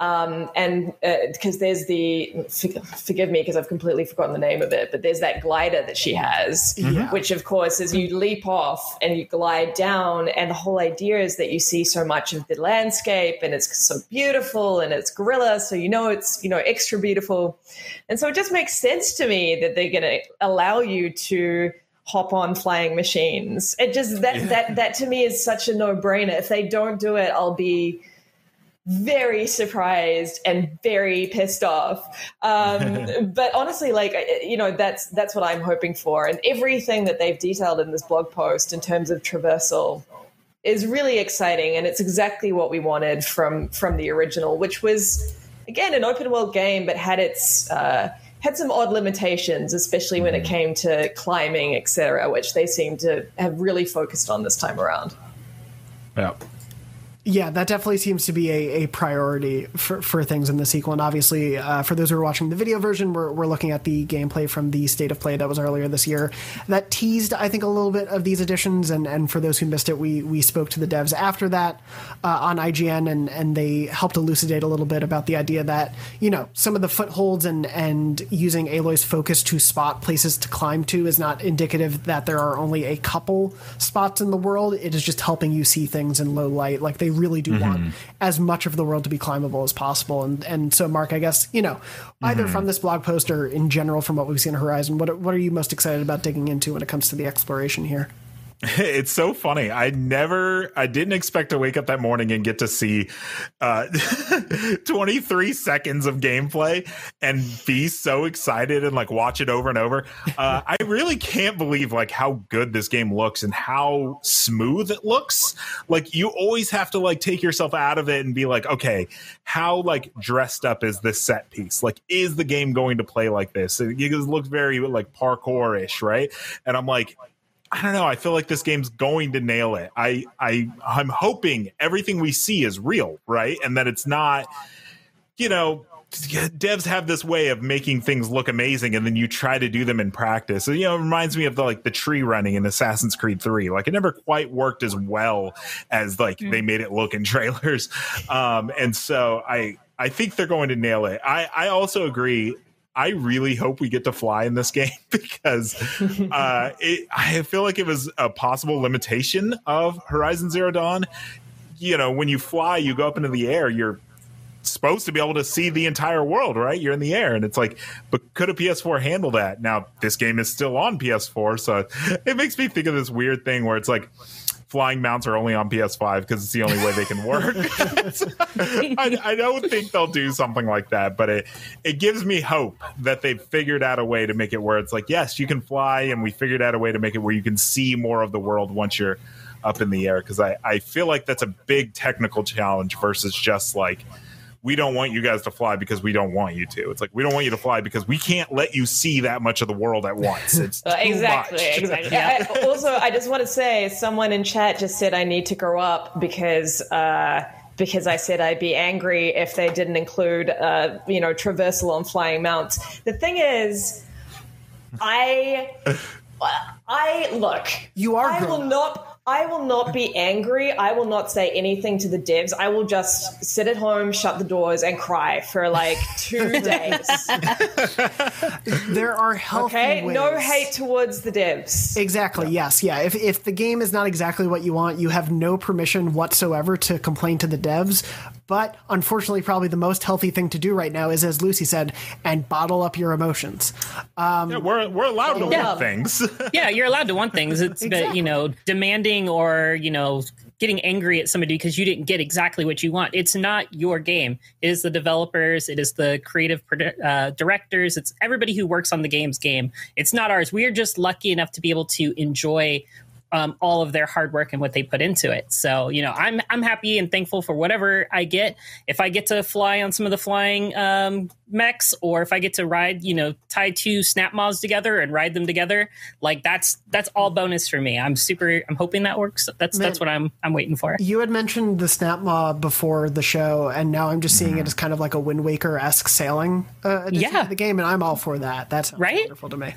and because there's forgive me because I've completely forgotten the name of it, but there's that glider that she has, which of course is you leap off and you glide down, and the whole idea is that you see so much of the landscape and it's so beautiful and it's Guerrilla, so it's extra beautiful, and so it just makes sense to me that they're going to allow you to hop on flying machines. It just that to me is such a no-brainer. If they don't do it, I'll be very surprised and very pissed off. But honestly, that's what I'm hoping for. And everything that they've detailed in this blog post in terms of traversal is really exciting. And it's exactly what we wanted from the original, which was, again, an open world game, but had some odd limitations, especially when it came to climbing, etc., which they seem to have really focused on this time around. Yeah. Yeah, that definitely seems to be a priority for things in the sequel. And obviously, for those who are watching the video version, we're looking at the gameplay from the State of Play that was earlier this year. That teased, I think, a little bit of these additions. And for those who missed it, we spoke to the devs after that on IGN, and they helped elucidate a little bit about the idea that, some of the footholds and using Aloy's focus to spot places to climb to is not indicative that there are only a couple spots in the world. It is just helping you see things in low light. They really do want as much of the world to be climbable as possible. And so, Mark, I guess, either from this blog post or in general from what we've seen on Horizon, what are you most excited about digging into when it comes to the exploration here? It's so funny. I didn't expect to wake up that morning and get to see 23 seconds of gameplay and be so excited and like watch it over and over. I really can't believe like how good this game looks and how smooth it looks. Like you always have to like take yourself out of it and be like, okay, how like dressed up is this set piece? Like, is the game going to play like this? It looks very like parkour-ish, right? And I'm like, I don't know. I feel like this game's going to nail it. I'm hoping everything we see is real, right? And that it's not, devs have this way of making things look amazing and then you try to do them in practice. So, it reminds me of the tree running in Assassin's Creed 3. Like it never quite worked as well as like they made it look in trailers. And so I think they're going to nail it. I also agree. I really hope we get to fly in this game because I feel like it was a possible limitation of Horizon Zero Dawn. When you fly, you go up into the air, you're supposed to be able to see the entire world, right? You're in the air. And it's like, but could a PS4 handle that? Now, this game is still on PS4, so it makes me think of this weird thing where it's like, flying mounts are only on PS5 because it's the only way they can work. I don't think they'll do something like that, but it gives me hope that they've figured out a way to make it where it's like, yes, you can fly, and we figured out a way to make it where you can see more of the world once you're up in the air, because I feel like that's a big technical challenge versus just like, we don't want you guys to fly because we don't want you to. It's like, we don't want you to fly because we can't let you see that much of the world at once. It's exactly. I just want to say, someone in chat just said I need to grow up because I said I'd be angry if they didn't include, traversal on flying mounts. The thing is, look. You are. I will not be angry. I will not say anything to the devs. I will just sit at home, shut the doors, and cry for like 2 days. There are healthy ways. No hate towards the devs. Exactly, yes. Yeah, if the game is not exactly what you want, you have no permission whatsoever to complain to the devs. But unfortunately, probably the most healthy thing to do right now is, as Lucy said, and bottle up your emotions. We're allowed to want things. Yeah, you're allowed to want things. It's exactly. Demanding or getting angry at somebody because you didn't get exactly what you want. It's not your game. It is the developers. It is the creative directors. It's everybody who works on the game's game. It's not ours. We are just lucky enough to be able to enjoy all of their hard work and what they put into it. So, I'm happy and thankful for whatever I get. If I get to fly on some of the flying mechs, or if I get to ride, tie 2 snap moths together and ride them together, like that's all bonus for me. I'm hoping that works. That's what I'm waiting for. You had mentioned the snap maw before the show, and now I'm just seeing it as kind of like a Wind Waker-esque sailing edition of the game, and I'm all for that. That sounds wonderful to me.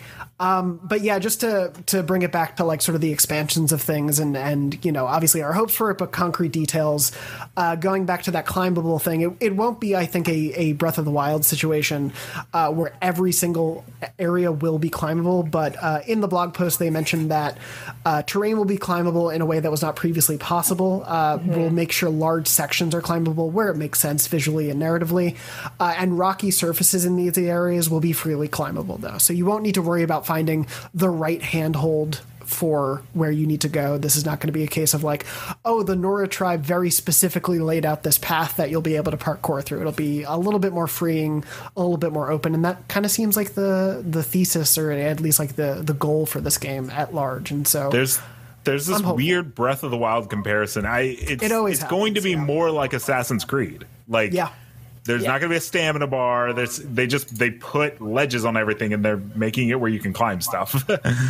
But yeah, just to bring it back to like sort of the expansions of things and obviously our hopes for it, but concrete details, going back to that climbable thing, it won't be, I think, a Breath of the Wild situation where every single area will be climbable, but in the blog post they mentioned that terrain will be climbable in a way that was not previously possible. We'll make sure large sections are climbable where it makes sense visually and narratively, and rocky surfaces in these areas will be freely climbable though, so you won't need to worry about finding the right handhold for where you need to go. This is not going to be a case of like, oh, the Nora tribe very specifically laid out this path that you'll be able to parkour through. It'll be a little bit more freeing, a little bit more open, and that kind of seems like the thesis, or at least like the goal for this game at large. And so there's this weird Breath of the Wild comparison. It's going to be more like Assassin's Creed. Like, there's not going to be a stamina bar. They put ledges on everything, and they're making it where you can climb stuff.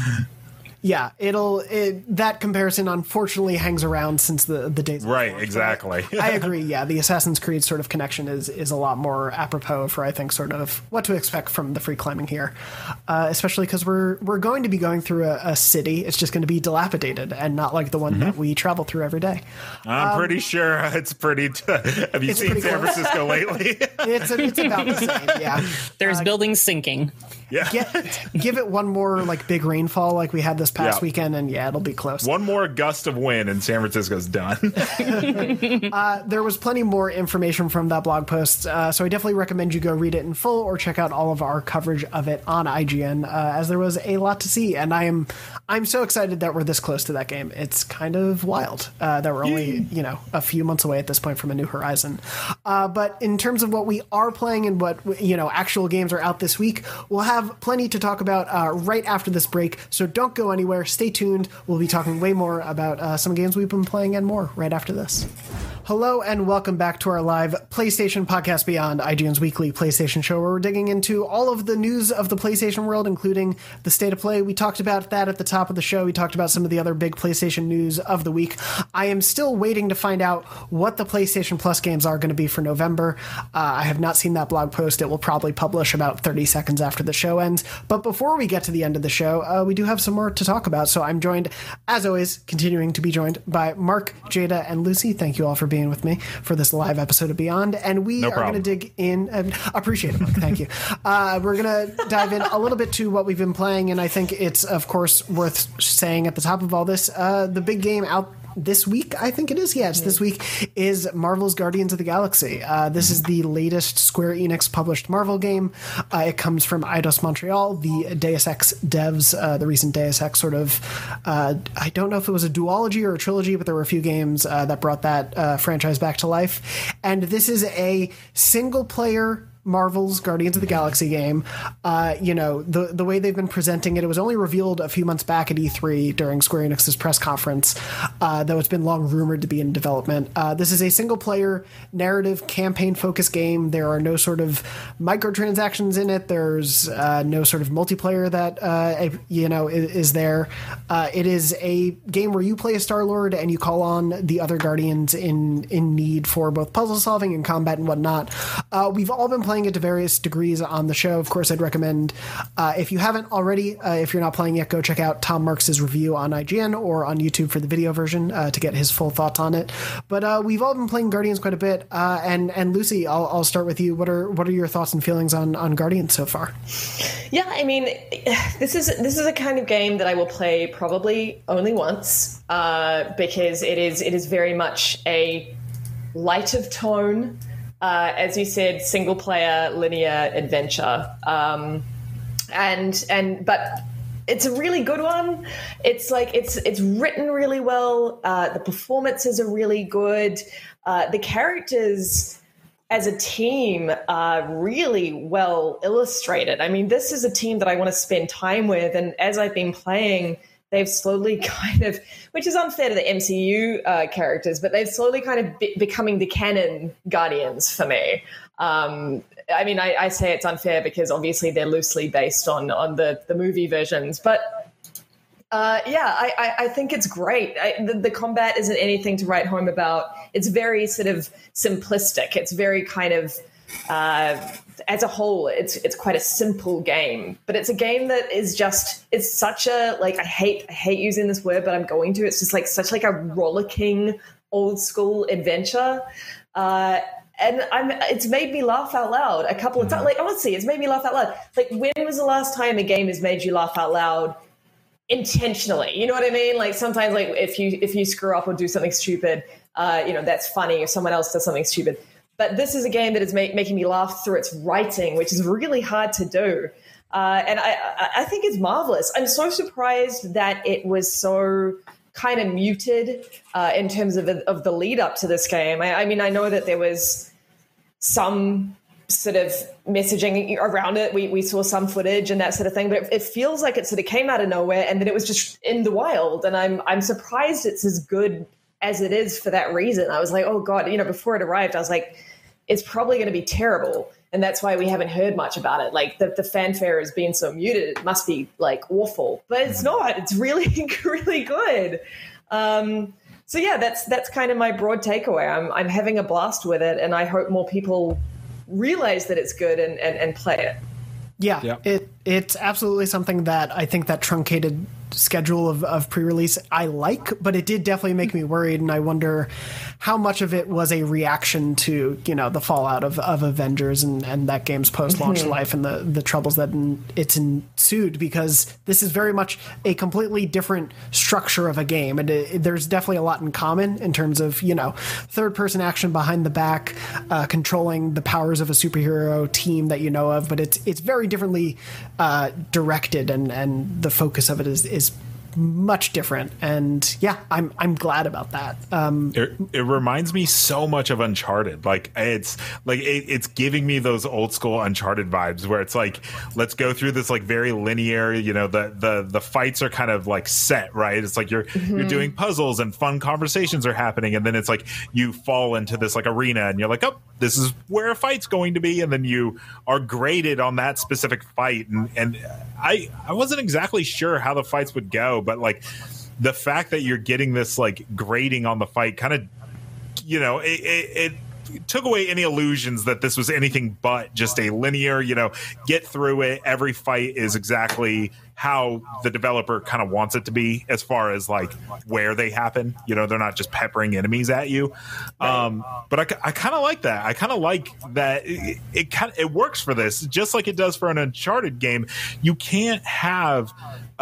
Yeah, that comparison unfortunately hangs around since the days. Right, exactly. I agree. Yeah, the Assassin's Creed sort of connection is a lot more apropos for, I think, sort of what to expect from the free climbing here, especially because we're going to be going through a city. It's just going to be dilapidated and not like the one that we travel through every day. I'm pretty sure it's pretty. Have you seen San Francisco lately? It's about the same. Yeah, there's buildings sinking. Give it one more like big rainfall like we had this past weekend, and it'll be close. One more gust of wind and San Francisco's done. There was plenty more information from that blog post, so I definitely recommend you go read it in full or check out all of our coverage of it on IGN, as there was a lot to see, and I'm so excited that we're this close to that game. It's kind of wild that we're only a few months away at this point from a new Horizon. But in terms of what we are playing and what actual games are out this week, we'll have plenty to talk about right after this break, so don't go anywhere. Stay tuned. We'll be talking way more about some games we've been playing and more right after this. Hello and welcome back to our live PlayStation Podcast Beyond, IGN's weekly PlayStation show, where we're digging into all of the news of the PlayStation world, including the state of play. We talked about that at the top of the show. We talked about some of the other big PlayStation news of the week. I am still waiting to find out what the PlayStation Plus games are going to be for November. I have not seen that blog post. It will probably publish about 30 seconds after the show ends. But before we get to the end of the show, we do have some more to talk about. So I'm joined, as always, continuing to be joined by Mark, Jada, and Lucy. Thank you all for being with me for this live episode of Beyond. And we are going to dig in and appreciate it, Mark. Thank you. We're going to dive in a little bit to what we've been playing. And I think it's, of course, worth saying at the top of all this, the big game out this week, I think it is. Yeah, it's this week, is Marvel's Guardians of the Galaxy. This is the latest Square Enix published Marvel game. It comes from Eidos Montreal, the Deus Ex devs, the recent Deus Ex sort of, I don't know if it was a duology or a trilogy, but there were a few games that brought that franchise back to life. And this is a single player Marvel's Guardians of the Galaxy game. The way they've been presenting it, it was only revealed a few months back at E3 during Square Enix's press conference, though it's been long rumored to be in development. This is a single-player narrative campaign-focused game. There are no sort of microtransactions in it. There's no sort of multiplayer that is there. It is a game where you play a Star-Lord and you call on the other Guardians in need for both puzzle solving and combat and whatnot. We've all been playing it to various degrees on the show. Of course, I'd recommend, if you haven't already, if you're not playing yet, go check out Tom Marks' review on IGN or on YouTube for the video version to get his full thoughts on it. But we've all been playing Guardians quite a bit. And Lucy, I'll start with you. What are your thoughts and feelings on Guardians so far? Yeah, I mean, this is a kind of game that I will play probably only once because it is very much a light of tone. As you said, single player linear adventure. But it's a really good one. It's like it's written really well. The performances are really good. The characters as a team are really well illustrated. I mean, this is a team that I want to spend time with, and as I've been playing, they've slowly kind of, which is unfair to the MCU characters, but they've slowly kind of becoming the canon Guardians for me. I mean, I say it's unfair because obviously they're loosely based on the movie versions, but I think it's great. The combat isn't anything to write home about. It's very sort of simplistic. It's very kind of, as a whole, it's quite a simple game, but it's a game that is just, it's such a, like, I hate using this word, but I'm going to, it's just like such like a rollicking old school adventure. And it's made me laugh out loud a couple of times. Like, honestly, it's made me laugh out loud. Like, when was the last time a game has made you laugh out loud intentionally? You know what I mean? Like, sometimes, like, if you screw up or do something stupid, that's funny if someone else does something stupid. But this is a game that is making me laugh through its writing, which is really hard to do. And I think it's marvelous. I'm so surprised that it was so kind of muted in terms of the lead up to this game. I mean, I know that there was some sort of messaging around it. We saw some footage and that sort of thing, but it feels like it sort of came out of nowhere and then it was just in the wild. And I'm surprised it's as good as it is for that reason. I was like, oh God, before it arrived, I was like, it's probably going to be terrible. And that's why we haven't heard much about it. Like the fanfare has been so muted, it must be like awful, but it's not. It's really, really good. So yeah, that's kind of my broad takeaway. I'm having a blast with it, and I hope more people realize that it's good and play it. Yeah, it's absolutely something that I think that truncated schedule of pre-release I like, but it did definitely make me worried, and I wonder how much of it was a reaction to, the fallout of Avengers and that game's post-launch life and the troubles that it's ensued, because this is very much a completely different structure of a game, and there's definitely a lot in common in terms of, third-person action behind the back, controlling the powers of a superhero team that you know of, but it's very differently directed, and the focus of it is much different, and I'm glad about that. It reminds me so much of Uncharted. It's giving me those old school Uncharted vibes, where it's like, let's go through this like very linear, the fights are kind of like set, right? It's like you're doing puzzles and fun conversations are happening, and then it's like you fall into this like arena and you're like, oh, this is where a fight's going to be, and then you are graded on that specific fight, and I wasn't exactly sure how the fights would go, but like the fact that you're getting this like grading on the fight kind of, it took away any illusions that this was anything but just a linear, get through it. Every fight is exactly how the developer kind of wants it to be, as far as like where they happen. They're not just peppering enemies at you. But I kind of like that. I kind of like that it works for this, just like it does for an Uncharted game. You can't have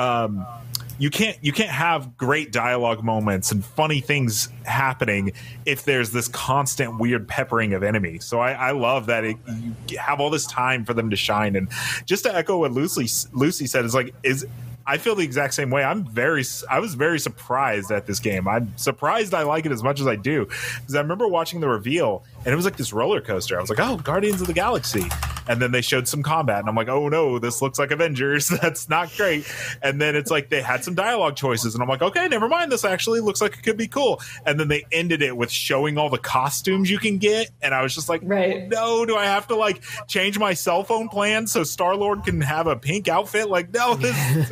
you can't have great dialogue moments and funny things happening if there's this constant weird peppering of enemies. So I love that you have all this time for them to shine. And just to echo what Lucy said, I feel the exact same way. I was very surprised at this game. I'm surprised I like it as much as I do, because I remember watching the reveal and it was like this roller coaster. I was like, oh, Guardians of the Galaxy. And then they showed some combat and I'm like, oh no, this looks like Avengers. That's not great. And then it's like they had some dialogue choices and I'm like, okay, never mind. This actually looks like it could be cool. And then they ended it with showing all the costumes you can get. And I was just like, oh, no, do I have to like change my cell phone plan so Star-Lord can have a pink outfit? Like, no, but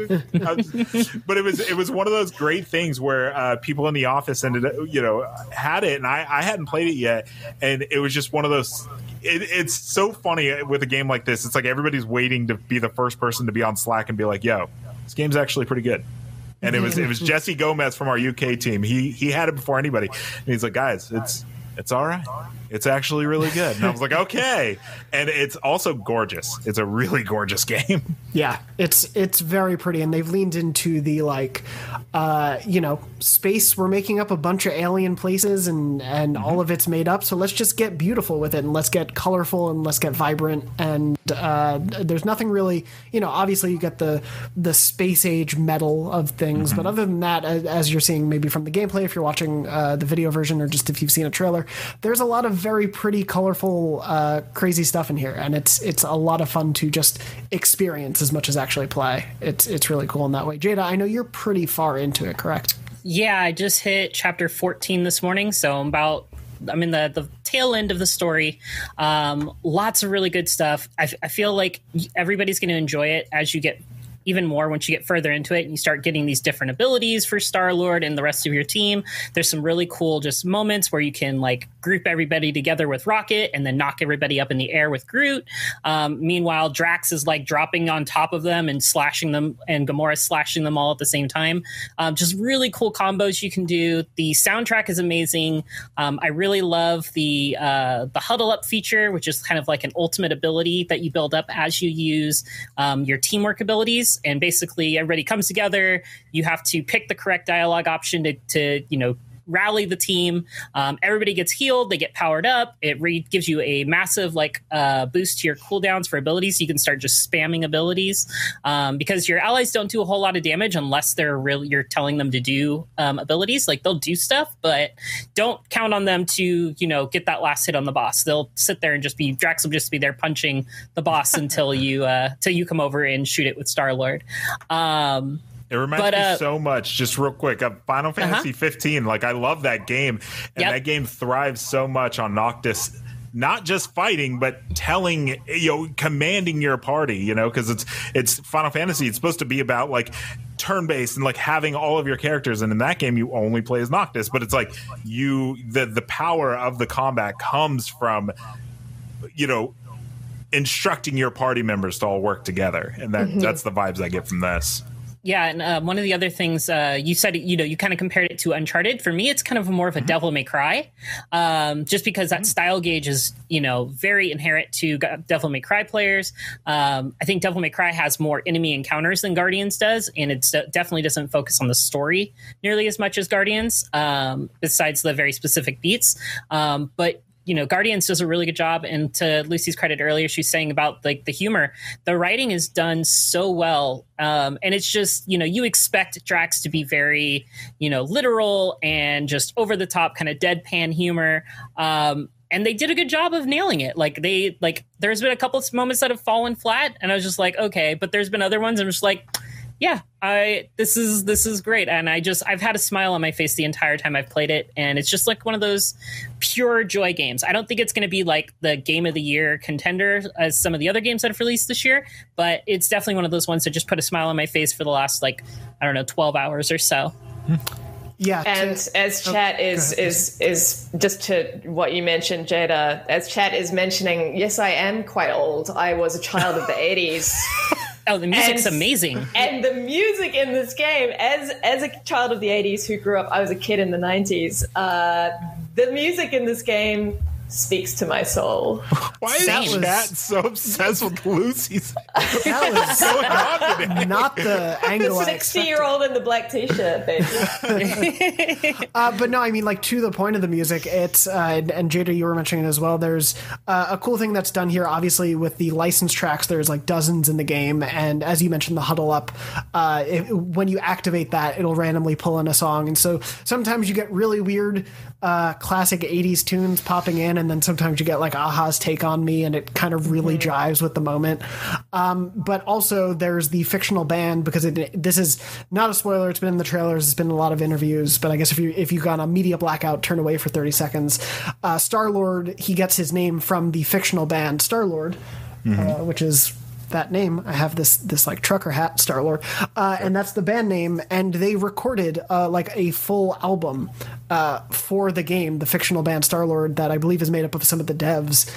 it was one of those great things where people in the office had it, and I hadn't played it yet, and it was just one of those. It's so funny with a game like this. It's like everybody's waiting to be the first person to be on Slack and be like, "Yo, this game's actually pretty good." And it was Jesse Gomez from our UK team. He had it before anybody, and he's like, "Guys, it's all right. It's actually really good." And I was like, okay. And it's also gorgeous. It's a really gorgeous game. Yeah, it's very pretty, and they've leaned into the space. We're making up a bunch of alien places, and all of it's made up. So let's just get beautiful with it, and let's get colorful, and let's get vibrant. And there's nothing really, obviously you get the space age metal of things, but other than that, as you're seeing maybe from the gameplay, if you're watching the video version or just if you've seen a trailer, there's a lot of very pretty, colorful, crazy stuff in here, and it's a lot of fun to just experience as much as actually play. It's really cool in that way. Jada, I know you're pretty far into it, correct? Yeah, I just hit chapter 14 this morning, so I'm in the tail end of the story. Lots of really good stuff. I feel like everybody's going to enjoy it as you get even more once you get further into it and you start getting these different abilities for Star-Lord and the rest of your team. There's some really cool just moments where you can like group everybody together with Rocket and then knock everybody up in the air with Groot. Meanwhile, Drax is like dropping on top of them and slashing them, and Gamora slashing them all at the same time. Just really cool combos you can do. The soundtrack is amazing. I really love the huddle up feature, which is kind of like an ultimate ability that you build up as you use your teamwork abilities. And basically everybody comes together. You have to pick the correct dialogue option to rally the team. Everybody gets healed. They get powered up. It gives you a massive boost to your cooldowns for abilities. So you can start just spamming abilities because your allies don't do a whole lot of damage unless you're telling them to do abilities. Like they'll do stuff, but don't count on them to get that last hit on the boss. They'll sit there and Drax will just be there punching the boss until you come over and shoot it with Star-Lord. It reminds me so much, just real quick, of Final Fantasy 15. Like, I love that game. And that game thrives so much on Noctis, not just fighting, but telling, commanding your party, because it's Final Fantasy. It's supposed to be about, like, turn-based and, like, having all of your characters. And in that game, you only play as Noctis. But it's like the power of the combat comes from, instructing your party members to all work together. And that's the vibes I get from this. Yeah, and one of the other things you said, you kind of compared it to Uncharted. For me, it's kind of more of a Devil May Cry, just because that style gauge is, very inherent to Devil May Cry players. I think Devil May Cry has more enemy encounters than Guardians does, and it definitely doesn't focus on the story nearly as much as Guardians, besides the very specific beats. But Guardians does a really good job. And to Lucy's credit earlier, she's saying about like the humor, the writing is done so well. And it's just, you expect Drax to be very, literal and just over the top kind of deadpan humor. And they did a good job of nailing it. There's been a couple of moments that have fallen flat and I was just like, okay, but there's been other ones I'm just like, yeah, this is great. And I've had a smile on my face the entire time I've played it. And it's just like one of those pure joy games. I don't think it's going to be like the game of the year contender as some of the other games that have released this year, but it's definitely one of those ones that just put a smile on my face for the last 12 hours or so. Yeah, and as chat is just to what you mentioned, Jada, as chat is mentioning, yes, I am quite old. I was a child of the 80s. Oh, the music's amazing. And the music in this game, as a child of the 80s who grew up, I was a kid in the 90s, the music in this game speaks to my soul. Why is chat so obsessed with Lucy's? That was going on today? Not the angle. The 60-year-old in the black t-shirt, baby. But no, I mean, to the point of the music, it's and Jada, you were mentioning it as well. There's a cool thing that's done here. Obviously, with the licensed tracks, there's dozens in the game, and as you mentioned, the Huddle Up. When you activate that, it'll randomly pull in a song, and so sometimes you get really weird classic 80s tunes popping in, and then sometimes you get Aha's Take on Me, and it kind of really jives with the moment. But also there's the fictional band, because this is not a spoiler. It's been in the trailers. It's been in a lot of interviews. But I guess if you've got a media blackout, turn away for 30 seconds. Star-Lord, he gets his name from the fictional band Star-Lord, which is that name. I have this trucker hat, Star-Lord, and that's the band name. And they recorded a full album for the game, the fictional band Star-Lord, that I believe is made up of some of the devs.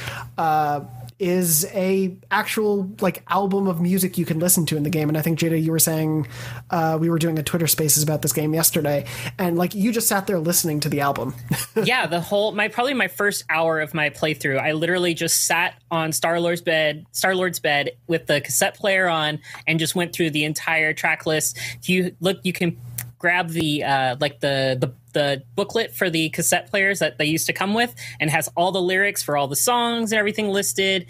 Is a actual album of music you can listen to in the game. And I think, Jada, you were saying we were doing a Twitter Spaces about this game yesterday, and you just sat there listening to the album. Yeah, probably my first hour of my playthrough, I literally just sat on Star-Lord's bed with the cassette player on and just went through the entire track list. If you look, you can grab the the booklet for the cassette players that they used to come with, and has all the lyrics for all the songs and everything listed.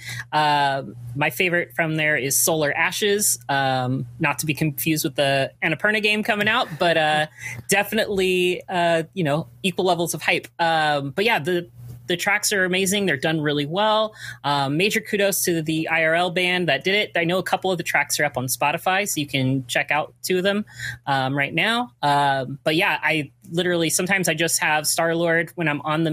My favorite from there is Solar Ashes, not to be confused with the Annapurna game coming out, but definitely equal levels of hype. But yeah, the tracks are amazing. They're done really well. Major kudos to the IRL band that did it. I know a couple of the tracks are up on Spotify, so you can check out two of them right now. But yeah, I literally sometimes I just have Star-Lord when I'm on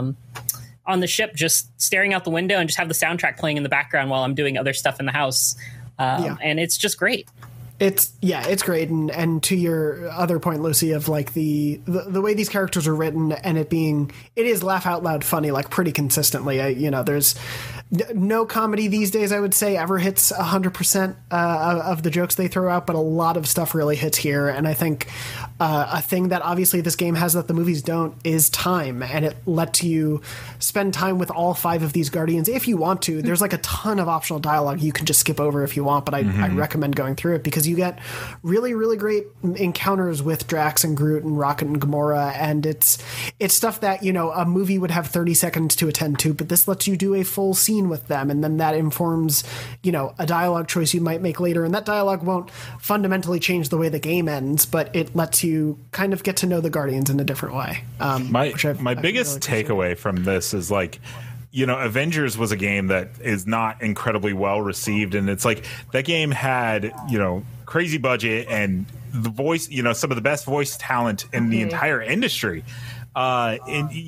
the ship, just staring out the window and just have the soundtrack playing in the background while I'm doing other stuff in the house. And it's just great. It's great, and to your other point, Lucy, of the way these characters are written, and it is laugh out loud funny pretty consistently. There's no comedy these days, I would say, ever hits 100% of the jokes they throw out, but a lot of stuff really hits here. And I think a thing that obviously this game has that the movies don't is time, and it lets you spend time with all 5 of these Guardians if you want to. There's a ton of optional dialogue you can just skip over if you want, but I recommend going through it, because you get really, really great encounters with Drax and Groot and Rocket and Gamora, and it's stuff that a movie would have 30 seconds to attend to, but this lets you do a full scene with them, and then that informs a dialogue choice you might make later, and that dialogue won't fundamentally change the way the game ends, but it lets you kind of get to know the Guardians in a different way. My biggest takeaway from this is Avengers was a game that is not incredibly well received, and it's that game had crazy budget and the voice, some of the best voice talent in the entire industry. But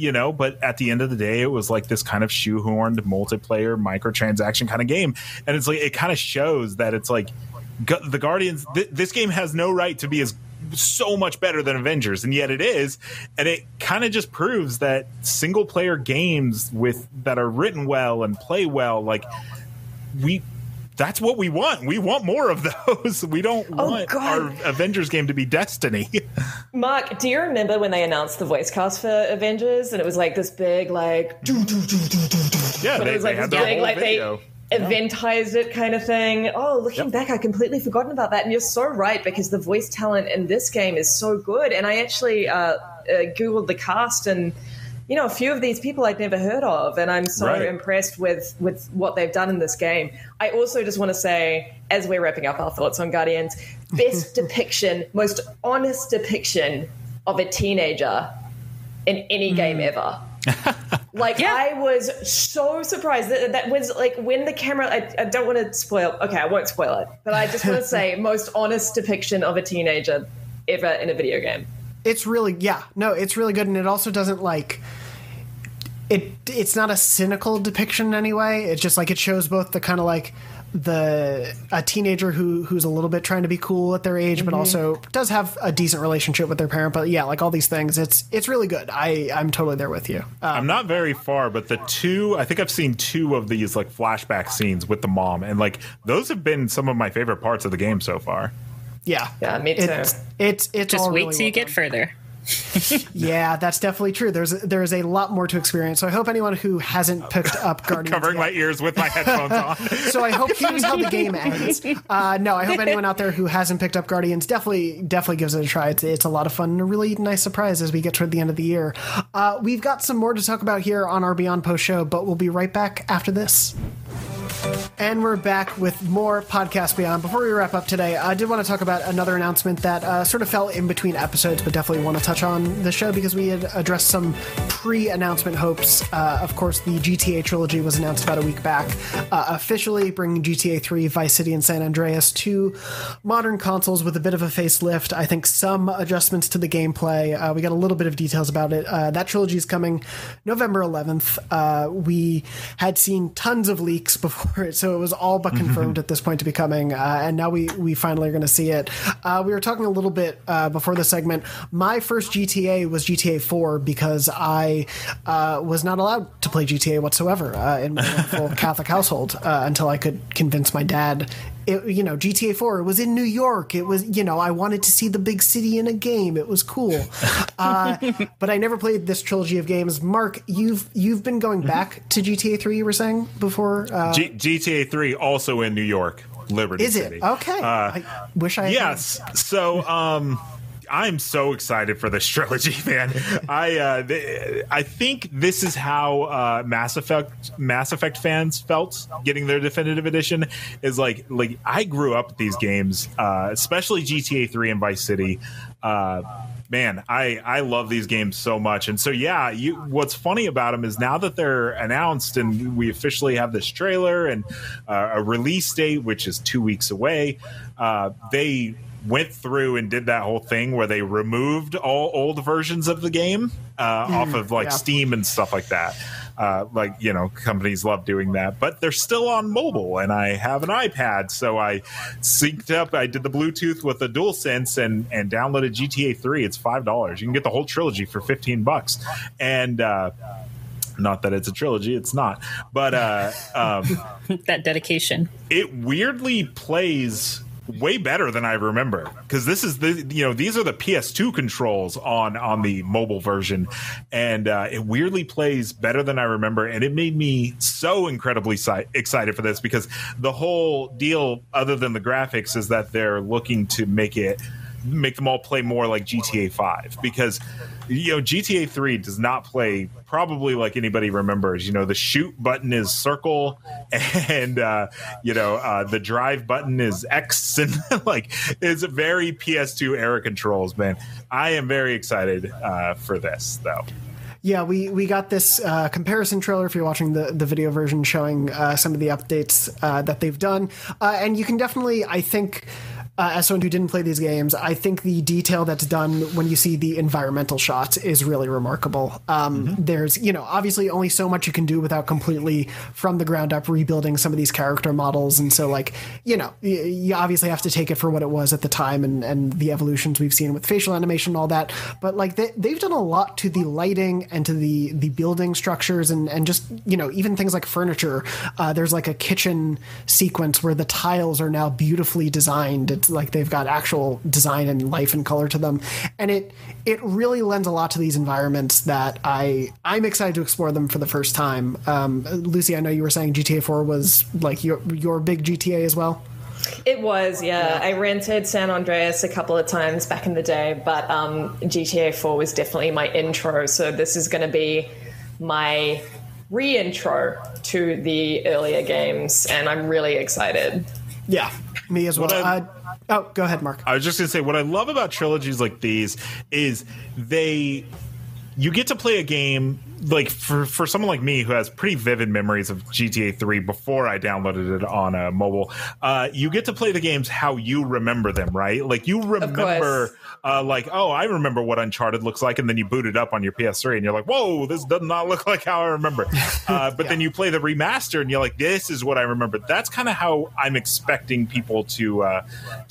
at the end of the day, it was this kind of shoehorned multiplayer microtransaction kind of game. And it's it kind of shows that it's the Guardians, this game has no right to be so much better than Avengers, and yet it is. And it kind of just proves that single player games that are written well and play well, that's what we want. We want more of those. We don't want our Avengers game to be Destiny. Mark, do you remember when they announced the voice cast for Avengers and it was like this big like Yeah, it was like had this their big whole like video. they eventized it kind of thing. Oh, looking back, I'd completely forgotten about that. And you're so right, because the voice talent in this game is so good. And I actually Googled the cast, and you know, a few of these people I'd never heard of, and I'm so impressed with what they've done in this game. I also just want to say, as we're wrapping up our thoughts on Guardians, best depiction, most honest depiction of a teenager in any game ever. Like, I was so surprised that was like when the camera, I don't want to spoil, okay, I won't spoil it, but I just want to say most honest depiction of a teenager ever in a video game. It's really, it's really good. And it also doesn't like, it's not a cynical depiction anyway. It's just like, it shows both the kind of like a teenager who's a little bit trying to be cool at their age, but also does have a decent relationship with their parent. But yeah, like all these things, it's really good. I'm totally there with you. I'm not very far, but I think I've seen 2 of these like flashback scenes with the mom, and like those have been some of my favorite parts of the game so far. Yeah, me too. It's just all wait really till you get further. Yeah, that's definitely true. There's a lot more to experience. So I hope anyone who hasn't picked up Guardians covering my ears with my headphones on. So I hope here's how the game ends. No, I hope anyone out there who hasn't picked up Guardians definitely gives it a try. It's a lot of fun and a really nice surprise as we get toward the end of the year. We've got some more to talk about here on our Beyond Post show, but we'll be right back after this. And we're back with more Podcast Beyond. Before we wrap up today, I did want to talk about another announcement that sort of fell in between episodes, but definitely want to touch on the show because we had addressed some pre-announcement hopes. Of course, the GTA trilogy was announced about a week back, officially bringing GTA 3, Vice City, and San Andreas to modern consoles with a bit of a facelift. I think some adjustments to the gameplay. We got a little bit of details about it. That trilogy is coming November 11th. We had seen tons of leaks before it, so it was all but confirmed at this point to be coming, and now we finally are going to see it. We were talking a little bit before the segment. My first GTA was GTA 4 because I was not allowed to play GTA whatsoever in my wonderful Catholic household until I could convince my dad. GTA 4, it was in New York. It was, I wanted to see the big city in a game. It was cool. But I never played this trilogy of games. Mark, you've been going back to GTA 3, you were saying before? GTA 3 also in New York, Liberty City. Is it? Okay. I wish I had. Yes. So, I'm so excited for this trilogy, man. I think this is how Mass Effect fans felt getting their definitive edition. Is like I grew up with these games, especially GTA 3 and Vice City. Man, I love these games so much. And so, yeah, what's funny about them is now that they're announced and we officially have this trailer and a release date, which is 2 weeks away, they went through and did that whole thing where they removed all old versions of the game off of Steam and stuff like that. Companies love doing that, but they're still on mobile, and I have an iPad, so I synced up. I did the Bluetooth with the DualSense and downloaded GTA 3. It's $5. You can get the whole trilogy for $15, and not that it's a trilogy, it's not. But that dedication. It weirdly plays way better than I remember, because these are the PS2 controls on the mobile version, and it weirdly plays better than I remember, and it made me so incredibly excited for this, because the whole deal, other than the graphics, is that they're looking to make them all play more like GTA 5, because GTA 3 does not play probably like anybody remembers. The shoot button is circle, and the drive button is X, and it's very PS2 era controls, man. I am very excited for this, though. Yeah, we got this comparison trailer if you're watching the video version, showing some of the updates that they've done, and you can definitely, I think, as someone who didn't play these games, I think the detail that's done when you see the environmental shots is really remarkable. There's, obviously only so much you can do without completely from the ground up rebuilding some of these character models. And so, you obviously have to take it for what it was at the time and the evolutions we've seen with facial animation and all that. But they've done a lot to the lighting and to the building structures and just, even things like furniture. There's like a kitchen sequence where the tiles are now beautifully designed. It's like they've got actual design and life and color to them. And it really lends a lot to these environments that I'm excited to explore them for the first time. Lucy, I know you were saying GTA 4 was like your big GTA as well. It was, yeah. I rented San Andreas a couple of times back in the day, but GTA 4 was definitely my intro. So this is going to be my re-intro to the earlier games, and I'm really excited. Yeah, me as well. Go ahead, Mark. I was just going to say, what I love about trilogies like these is you get to play a game, like for someone like me who has pretty vivid memories of GTA 3 before I downloaded it on a mobile, you get to play the games how you remember them, right? Like you remember, I remember what Uncharted looks like, and then you boot it up on your PS3 and you're like, whoa, this does not look like how I remember. But then you play the remaster and you're like, this is what I remember. That's kind of how I'm expecting people to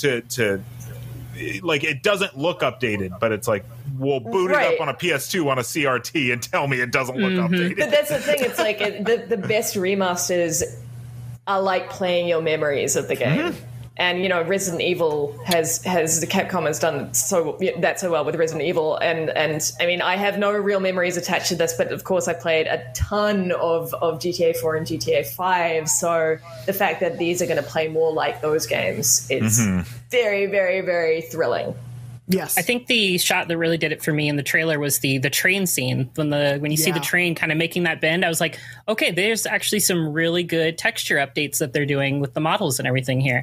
like, it doesn't look updated, but it's like, we'll boot it up on a PS2 on a CRT and tell me it doesn't look updated. But that's the thing. It's like the best remasters are like playing your memories of the game. And, Resident Evil Capcom has done so well with Resident Evil. And I mean, I have no real memories attached to this, but of course I played a ton of GTA 4 and GTA 5. So the fact that these are going to play more like those games is very, very, very thrilling. Yes. I think the shot that really did it for me in the trailer was the train scene. When you see the train kind of making that bend, I was like, okay, there's actually some really good texture updates that they're doing with the models and everything here.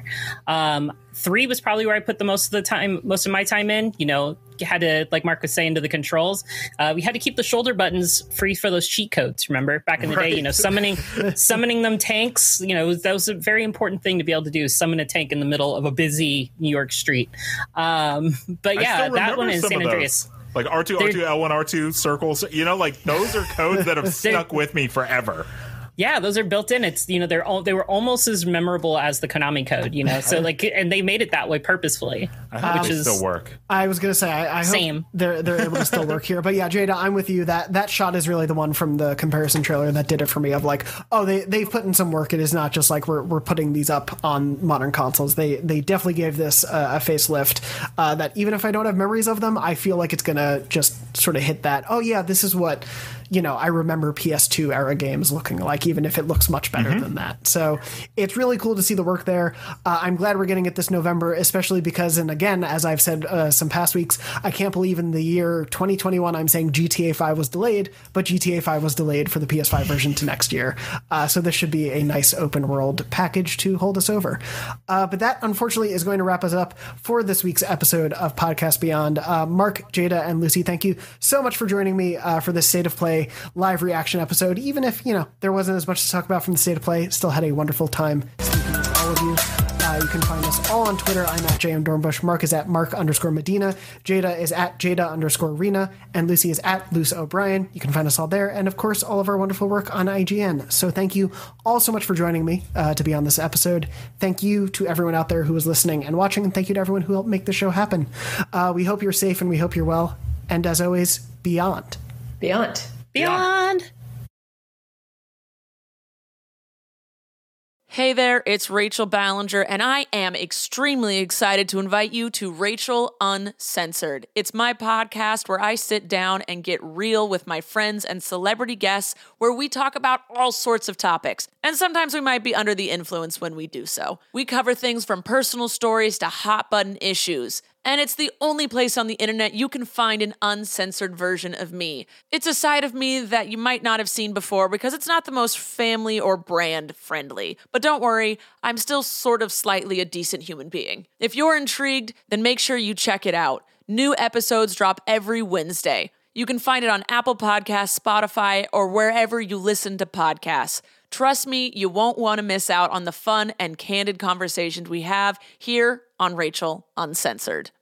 3 was probably where I put most of my time in. Had to, like Mark was saying, to the controls. We had to keep the shoulder buttons free for those cheat codes. Remember back in the day, summoning them tanks. That was a very important thing to be able to do. Summon a tank in the middle of a busy New York street. But yeah, that one is San Andreas. Like R2, L1, R2 circles. Those are codes that have stuck with me forever. Yeah, those are built in. It's they were almost as memorable as the Konami code, So and they made it that way purposefully. I hope they still work. I was gonna say I hope they're able to still work here. But yeah, Jada, I'm with you. That shot is really the one from the comparison trailer that did it for me. Of like, oh, they've put in some work. It is not just like we're putting these up on modern consoles. They definitely gave this a facelift. That even if I don't have memories of them, I feel like it's gonna just sort of hit that. Oh yeah, this is what. I remember PS2 era games looking like, even if it looks much better than that. So it's really cool to see the work there. I'm glad we're getting it this November, especially because, and again, as I've said some past weeks, I can't believe in the year 2021 I'm saying GTA 5 was delayed, but GTA 5 was delayed for the PS5 version to next year. So this should be a nice open world package to hold us over. But that, unfortunately, is going to wrap us up for this week's episode of Podcast Beyond. Mark, Jada, and Lucy, thank you so much for joining me for this State of Play live reaction episode. Even if there wasn't as much to talk about from the State of Play, still had a wonderful time speaking with all of you. You can find us all on Twitter. I'm at JM Dornbush. Mark is at Mark_Medina. Jada is at Jada_Rena. And Lucy is at Luce O'Brien. You can find us all there. And of course, all of our wonderful work on IGN. So thank you all so much for joining me to be on this episode. Thank you to everyone out there who was listening and watching. And thank you to everyone who helped make the show happen. We hope you're safe and we hope you're well. And as always, beyond. Beyond. Beyond. Hey there, it's Rachel Ballinger, and I am extremely excited to invite you to Rachel Uncensored. It's my podcast where I sit down and get real with my friends and celebrity guests, where we talk about all sorts of topics. And sometimes we might be under the influence when we do so. We cover things from personal stories to hot-button issues. And it's the only place on the internet you can find an uncensored version of me. It's a side of me that you might not have seen before because it's not the most family or brand friendly. But don't worry, I'm still sort of slightly a decent human being. If you're intrigued, then make sure you check it out. New episodes drop every Wednesday. You can find it on Apple Podcasts, Spotify, or wherever you listen to podcasts. Trust me, you won't want to miss out on the fun and candid conversations we have here on Rachel Uncensored.